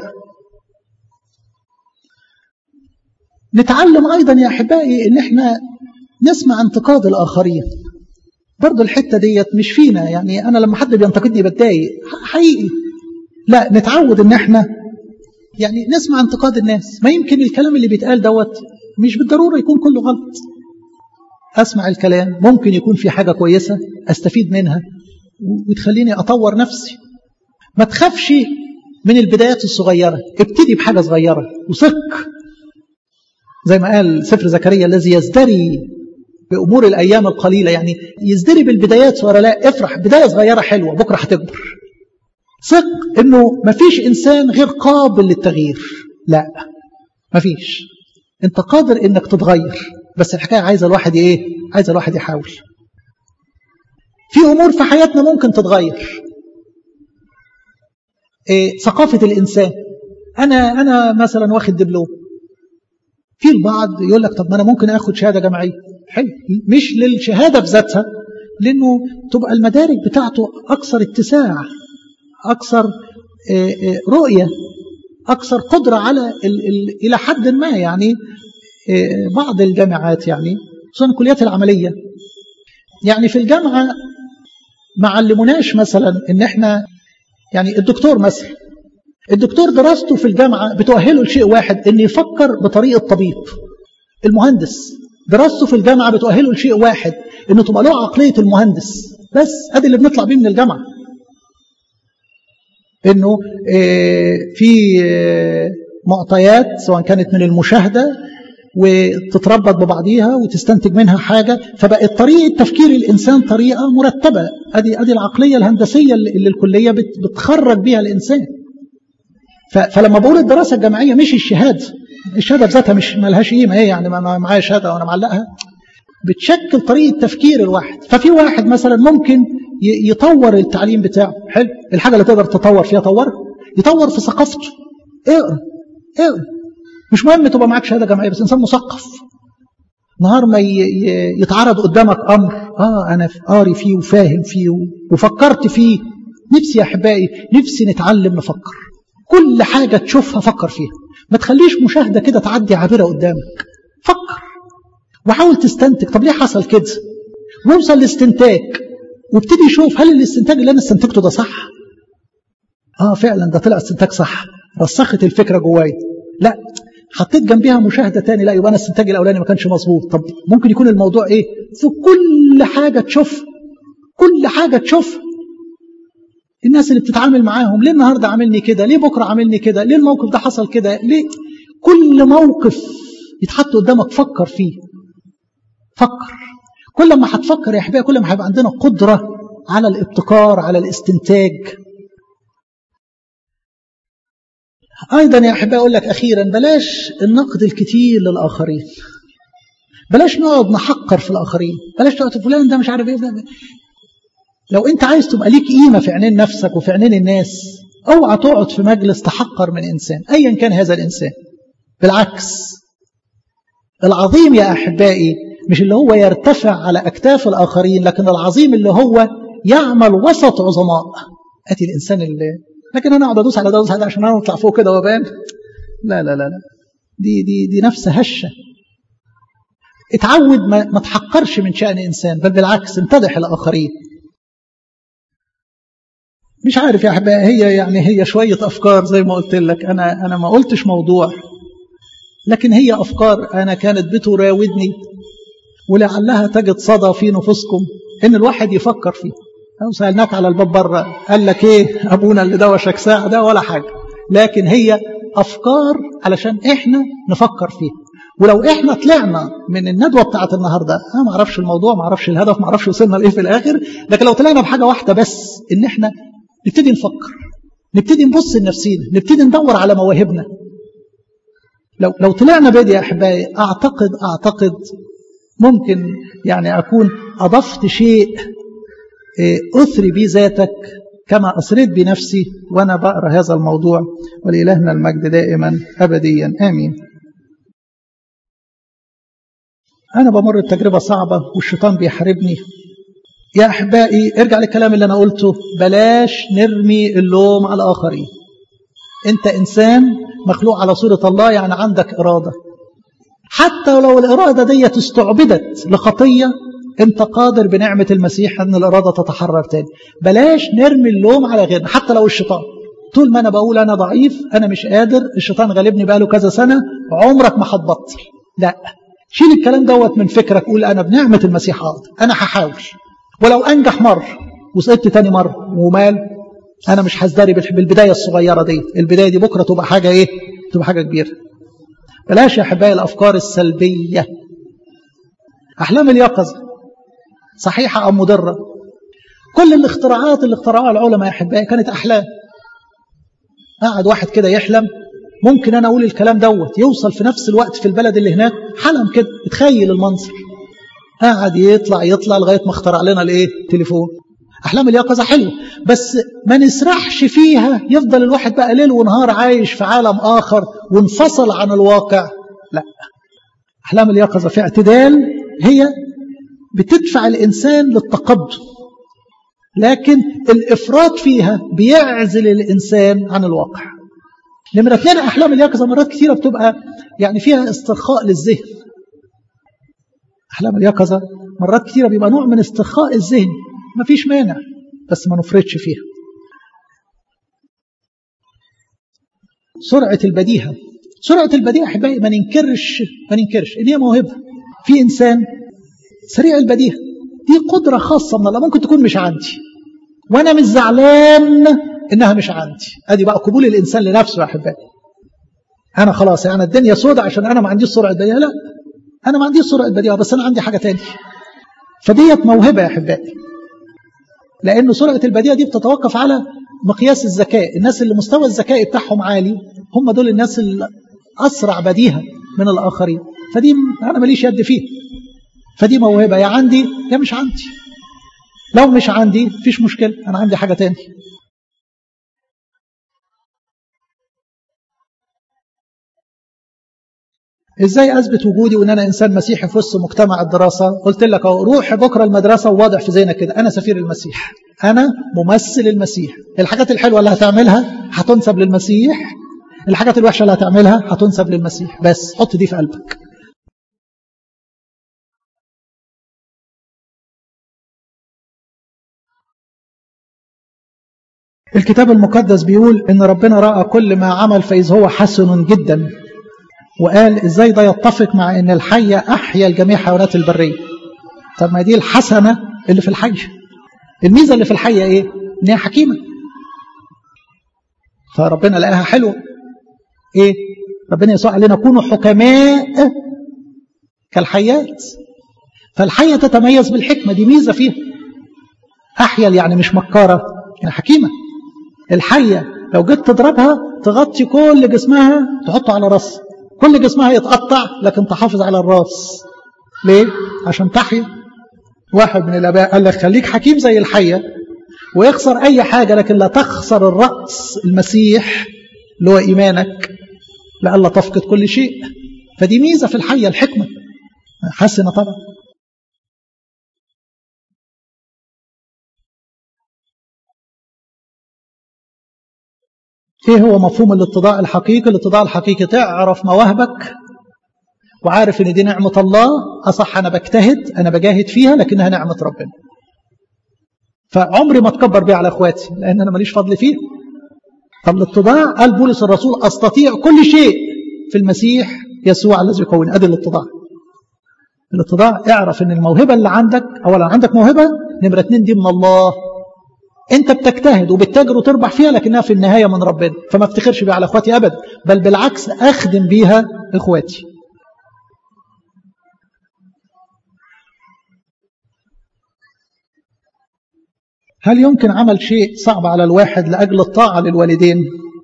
نتعلم ايضا يا احبائي ان احنا نسمع انتقاد الاخرين، برضو الحته ديت مش فينا، يعني انا لما حد بينتقدني بتضايق حقيقي، لا نتعود ان احنا يعني نسمع انتقاد الناس، ما يمكن الكلام اللي بيتقال دوت مش بالضروره يكون كله غلط، اسمع الكلام ممكن يكون في حاجه كويسه استفيد منها وتخليني اطور نفسي. ما تخافش من البدايات الصغيره، ابتدي بحاجه صغيره وثق، زي ما قال سفر زكريا الذي يزدري بامور الايام القليله، يعني يزدري بالبدايات صغيره، لا افرح، بدايه صغيره حلوه بكره هتكبر. ثق انه مفيش انسان غير قابل للتغيير، لا مفيش، انت قادر انك تتغير، بس الحكايه عايزه الواحد ايه؟ عايزه الواحد يحاول. في امور في حياتنا ممكن تتغير، إيه ثقافه الانسان. انا انا مثلا واخد دبلوم، في البعض يقول لك طب ما انا ممكن اخد شهاده جامعيه، حلو، مش للشهاده بذاتها، لانه تبقى المدارك بتاعته اكثر اتساع، اكثر رؤيه، اكثر قدره على ال ال الى حد ما، يعني بعض الجامعات يعني خصوصا الكليات العمليه، يعني في الجامعه ما علموناش مثلا ان احنا يعني الدكتور مثلا، الدكتور دراسته في الجامعه بتؤهله لشيء واحد، ان يفكر بطريقه طبيب. المهندس دراسته في الجامعه بتؤهله لشيء واحد، انه تبقى له عقليه المهندس. بس ادي اللي بنطلع بيه من الجامعه، انه في معطيات سواء كانت من المشاهده وتتربط ببعضيها وتستنتج منها حاجه، فبقت طريقه تفكير الانسان طريقه مرتبه. ادي ادي العقليه الهندسيه اللي الكليه بتخرج بيها الانسان. فلما بقول الدراسه الجامعيه مش الشهاده، الشهاده بذاتها مش مالهاش قيمه، ايه يعني ما معايا شهاده وانا معلقها، بتشكل طريقه تفكير الواحد. ففي واحد مثلا ممكن يطور التعليم بتاعه، حلو، الحاجه اللي تقدر تطور فيها طورها، يطور في ثقافته، اقرا اقرا، مش مهم تبقى معاك شهاده جامعيه، بس انسان مثقف. نهار ما يتعرض قدامك امر، اه انا قاري فيه وفاهم فيه وفكرت فيه، نفسي يا أحبائي، نفسي نتعلم نفكر. كل حاجة تشوفها فكر فيها، ما تخليش مشاهدة كده تعدي عابرة قدامك. فكر وحاول تستنتج، طب ليه حصل كده؟ ووصل لاستنتاج، وابتدي يشوف هل الاستنتاج اللي أنا استنتجته ده صح؟ آه فعلا ده طلع استنتاج صح، رسخت الفكرة جواي. لا، حطيت جنبها مشاهدة تاني، لا يبقى أنا الاستنتاج الأولاني ما كانش مظبوط. طب ممكن يكون الموضوع إيه؟ في كل حاجة تشوف، كل حاجة تشوف الناس اللي بتتعامل معاهم، ليه النهاردة عاملني كده؟ ليه بكرة عاملني كده؟ ليه الموقف ده حصل كده؟ ليه؟ كل موقف يتحط قدامك فكر فيه. فكر. كل ما هتفكر يا أحبائي كل ما هيبقى عندنا قدرة على الابتكار، على الاستنتاج. أيضا يا أحبائي أقول لك أخيرا، بلاش النقد الكتير للآخرين. بلاش نقعد نحقر في الآخرين، بلاش تقعد فلان ده مش عارف إيه ده. لو أنت عايز تبقى ليك قيمة في عينين نفسك وفي عينين الناس، اوعى تقعد في مجلس تحقر من إنسان أيا كان هذا الإنسان. بالعكس، العظيم يا أحبائي مش اللي هو يرتفع على أكتاف الآخرين، لكن العظيم اللي هو يعمل وسط عظماء. أتي الإنسان اللي لكن أنا أقعد أدوس على دوس على عشان أنا أطلع فوق كده وبان. لا لا لا لا، دي دي دي نفس هشة. اتعود ما, ما تحقرش من شأن إنسان، بل بالعكس امتدح الآخرين. مش عارف يا أحبائي، هي يعني هي شوية أفكار زي ما قلت لك. أنا أنا ما قلتش موضوع، لكن هي أفكار أنا كانت بتراودني، ولعلها تجد صدى في نفوسكم إن الواحد يفكر فيه. أو سألناك على الباب بره قال لك إيه أبونا اللي دوشك ساعة ده ولا حاجة، لكن هي أفكار علشان إحنا نفكر فيه. ولو إحنا طلعنا من الندوة بتاعت النهاردة، أنا ما أعرفش الموضوع، ما أعرفش الهدف، ما أعرفش وصلنا لإيه في الآخر، لكن لو طلعنا بحاجة واحدة بس، إن إحنا نبتدي نفكر، نبتدي نبص لنفسينا، نبتدي ندور على مواهبنا. لو لو طلعنا بدي يا أحبائي، أعتقد أعتقد ممكن يعني أكون أضفت شيء أثري بي ذاتك كما أسرت بنفسي وأنا بقرأ هذا الموضوع. ولإلهنا المجد دائما أبديا آمين. أنا بمر بتجربة صعبة والشيطان بيحاربني. يا أحبائي ارجع للكلام اللي أنا قلته، بلاش نرمي اللوم على الآخرين. أنت إنسان مخلوق على صورة الله، يعني عندك إرادة. حتى لو الإرادة دي استعبدت لخطية، أنت قادر بنعمة المسيح أن الإرادة تتحرر تاني. بلاش نرمي اللوم على غيرنا، حتى لو الشيطان. طول ما أنا بقول أنا ضعيف، أنا مش قادر، الشيطان غالبني بقاله كذا سنة، عمرك ما هتبطل. لا، شيل الكلام دوت من فكرك. قول أنا بنعمة المسيح قادر، أنا هحاول، ولو أنجح مرة وسقطت تاني مرة ومال، أنا مش هزدري بالبداية الصغيرة دي. البداية دي بكرة تبقى حاجة إيه؟ تبقى حاجة كبيرة. بلاش يا أحبائي الأفكار السلبية. أحلام اليقظة صحيحة أو مضرة؟ كل الاختراعات اللي اخترعوها العلماء يا أحبائي كانت أحلام. قاعد واحد كده يحلم، ممكن أنا أقول الكلام دوت يوصل في نفس الوقت في البلد اللي هناك. حلم كده، اتخيل المنظر، قاعد يطلع يطلع لغاية ما اخترع لنا الايه؟ تليفون. أحلام اليقظة حلوة، بس ما نسرحش فيها يفضل الواحد بقى ليل ونهار عايش في عالم آخر وانفصل عن الواقع. لا، أحلام اليقظة في اعتدال، هي بتدفع الإنسان للتقدم، لكن الإفراط فيها بيعزل الإنسان عن الواقع. نمرة اثنين، أحلام اليقظة مرات كثيرة بتبقى يعني فيها استرخاء للذهن. أحلام اليقظة مرات كثيرة بيبقى نوع من استرخاء الذهن، ما فيش مانع، بس ما نفرطش فيها. سرعة البديهة. سرعة البديهة أحبائي ما ننكرش ما ننكرش إن هي موهبة. في إنسان سريع البديهة، دي قدرة خاصة من الله، ممكن تكون مش عندي وأنا مش زعلان إنها مش عندي. أدي بقى قبول الإنسان لنفسه يا أحبائي. أنا خلاص يعني الدنيا سودة عشان أنا ما عنديش سرعة بديهة. لا، أنا ما عنديش سرعة بديهة، بس أنا عندي حاجة تانية. فديت موهبة يا أحبائي، لأن سرعة البديهة دي بتتوقف على مقياس الذكاء. الناس اللي مستوى الذكاء بتاعهم عالي هم دول الناس اللي أسرع بديهة من الآخرين. فدي أنا ماليش يد فيه، فدي موهبة يا عندي يا مش عندي. لو مش عندي فيش مشكلة، أنا عندي حاجة تانية. إزاي أثبت وجودي وإن أنا إنسان مسيحي في وسط مجتمع الدراسة؟ قلت لك أهو، روح بكرة المدرسة وواضح في ذهنك كده أنا سفير المسيح. أنا ممثل المسيح. الحاجات الحلوة اللي هتعملها هتنسب للمسيح، الحاجات الوحشة اللي هتعملها هتنسب للمسيح. بس حط دي في قلبك. الكتاب المقدس بيقول إن ربنا رأى كل ما عمل فإذ هو حسن جدا، وقال إزاي ده يتفق مع إن الحية أحيا الجميع حيوانات البرية. طب ما دي الحسنة اللي في الحية. الميزة اللي في الحية إيه؟ إن هي حكيمة. فربنا لقاها حلوة. إيه؟ ربنا يسوع قال لنا كونوا حكماء كالحيات. فالحية تتميز بالحكمة، دي ميزة فيها. أحيل يعني مش مكارة، يعني حكيمة. الحية لو جيت تضربها تغطي كل جسمها، تحطه على رأس، كل جسمها يتقطع لكن تحافظ على الرأس. ليه؟ عشان تحيا. واحد من الآباء قال لك خليك حكيم زي الحية ويخسر أي حاجة، لكن لا تخسر الرأس المسيح اللي هو إيمانك، لألا تفقد كل شيء. فدي ميزة في الحية، الحكمة حسنة طبعا. ايه هو مفهوم الاتضاع الحقيقي؟ الاتضاع الحقيقي تعرف مواهبك وعارف ان دي نعمة الله. اصح انا بجتهد، انا بجاهد فيها، لكنها نعمة ربنا. فعمري ما اتكبر بيها على اخواتي لان انا ماليش فضل فيها. طب الاتضاع قال بولس الرسول استطيع كل شيء في المسيح يسوع الذي يقويني. ادي الاتضاع. الاتضاع اعرف ان الموهبة اللي عندك، اولا عندك موهبة، نمرة اتنين دي من الله. انت بتجتهد وبتتاجر وتربح فيها، لكنها في النهاية من ربنا. فما افتخرش بيها على اخواتي ابدا، بل بالعكس اخدم بيها اخواتي. هل يمكن عمل شيء صعب على الواحد لأجل الطاعة للوالدين؟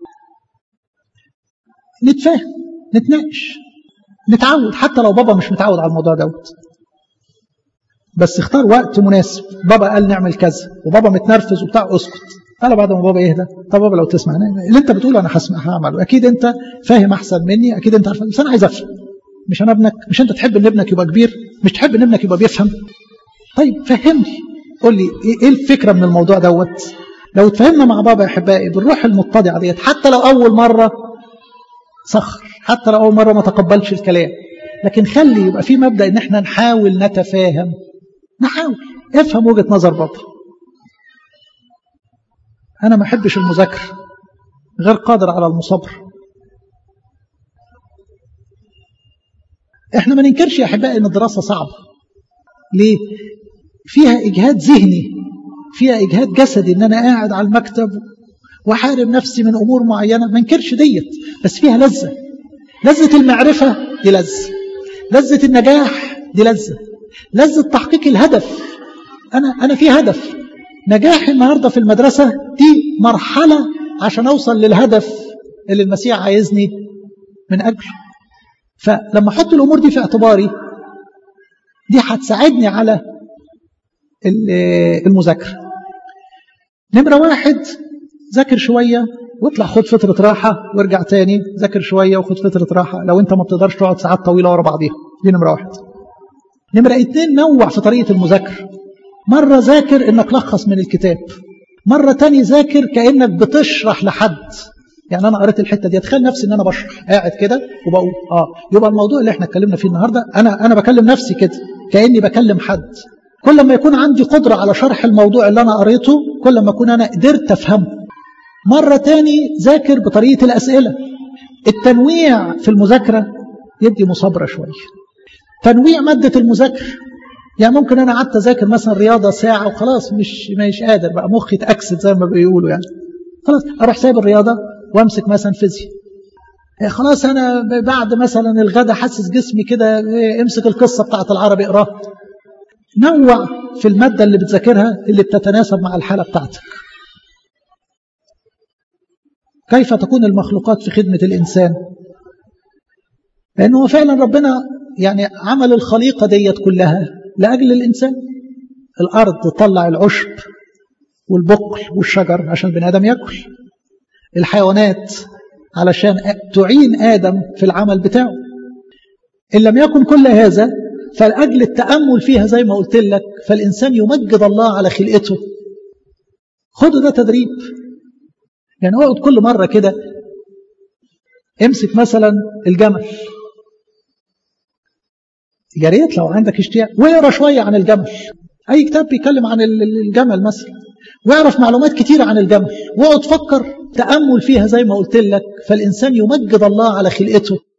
نتفاهم، نتناقش، نتعود. حتى لو بابا مش متعود على الموضوع دوت، بس اختار وقت مناسب. بابا قال نعمل كذا وبابا متنرفز وبتاع، اسكت. قال بعد ما بابا يهدى، طب بابا لو تسمع اللي انت بتقوله انا هسمع هعمله. اكيد انت فاهم احسن مني، اكيد انت عارف، بس انا عايز افهم. مش انا ابنك؟ مش انت تحب ان ابنك يبقى كبير؟ مش تحب ان ابنك يبقى بيفهم؟ طيب فهمني، قول لي ايه الفكره من الموضوع دوت. لو اتفهمنا مع بابا يا احبائي بالروح المتضعه ديت، حتى لو اول مره سخر، حتى لو اول مره ما تقبلش الكلام، لكن خلي يبقى في مبدا ان احنا نحاول نتفاهم. نحاول افهم وجهه نظر بابا. انا ما احبش المذاكره، غير قادر على المصابره. احنا ما ننكرش يا احبائي ان الدراسه صعبه. ليه؟ فيها اجهاد ذهني، فيها اجهاد جسدي، ان انا قاعد على المكتب واحارب نفسي من امور معينه. ما ننكرش ديت، بس فيها لذه. لذه المعرفه دي لذه، لذه النجاح دي لذه، لذه تحقيق الهدف. انا انا في هدف. نجاحي النهارده في المدرسه دي مرحله عشان اوصل للهدف اللي المسيح عايزني من اجله. فلما احط الامور دي في اعتباري، دي هتساعدني على المذاكره. نمره واحد، ذاكر شويه واطلع خد فتره راحه وارجع تاني، ذاكر شويه وخد فتره راحه لو انت ما بتقدرش تقعد ساعات طويله ورا بعضيها. دي نمره واحد. نمره اتنين، نوع في طريقه المذاكره. مره ذاكر انك لخص من الكتاب، مره تاني ذاكر كانك بتشرح لحد. يعني انا قريت الحته دي، اتخيل نفسي ان انا بشرح، قاعد كده وبقول اه يبقى الموضوع اللي احنا اتكلمنا فيه النهارده، انا انا بكلم نفسي كده كاني بكلم حد. كل ما يكون عندي قدره على شرح الموضوع اللي انا قريته، كل ما اكون انا قدرت افهمه. مره تاني ذاكر بطريقه الاسئله. التنويع في المذاكره يدي مصابره شويه. تنويع ماده المذاكره. يعني ممكن انا قعدت اذاكر مثلا رياضه ساعه وخلاص مش مش قادر بقى، مخي اتاكسد زي ما بيقولوا، يعني خلاص اروح سايب الرياضه وامسك مثلا فيزياء. خلاص انا بعد مثلا الغدا حاسس جسمي كده، امسك القصه بتاعت العربي اقراها. نوع في الماده اللي بتذاكرها اللي بتتناسب مع الحاله بتاعتك. كيف تكون المخلوقات في خدمه الانسان؟ لانه فعلا ربنا يعني عمل الخليقه ديت كلها لاجل الانسان. الارض تطلع العشب والبقل والشجر عشان البني ادم ياكل. الحيوانات علشان تعين آدم في العمل بتاعه. إن لم يكن كل هذا فلأجل التأمل فيها زي ما قلت لك، فالإنسان يمجد الله على خلقته خدوا ده تدريب. يعني اقعد كل مرة كده امسك مثلا الجمل، يا ريت لو عندك اشتياق واقرا شوية عن الجمل، أي كتاب بيتكلم عن الجمل مثلا، واعرف معلومات كتيرة عن الجمل، واقعد فكر تأمل فيها زي ما قلت لك. فالإنسان يمجد الله على خلقته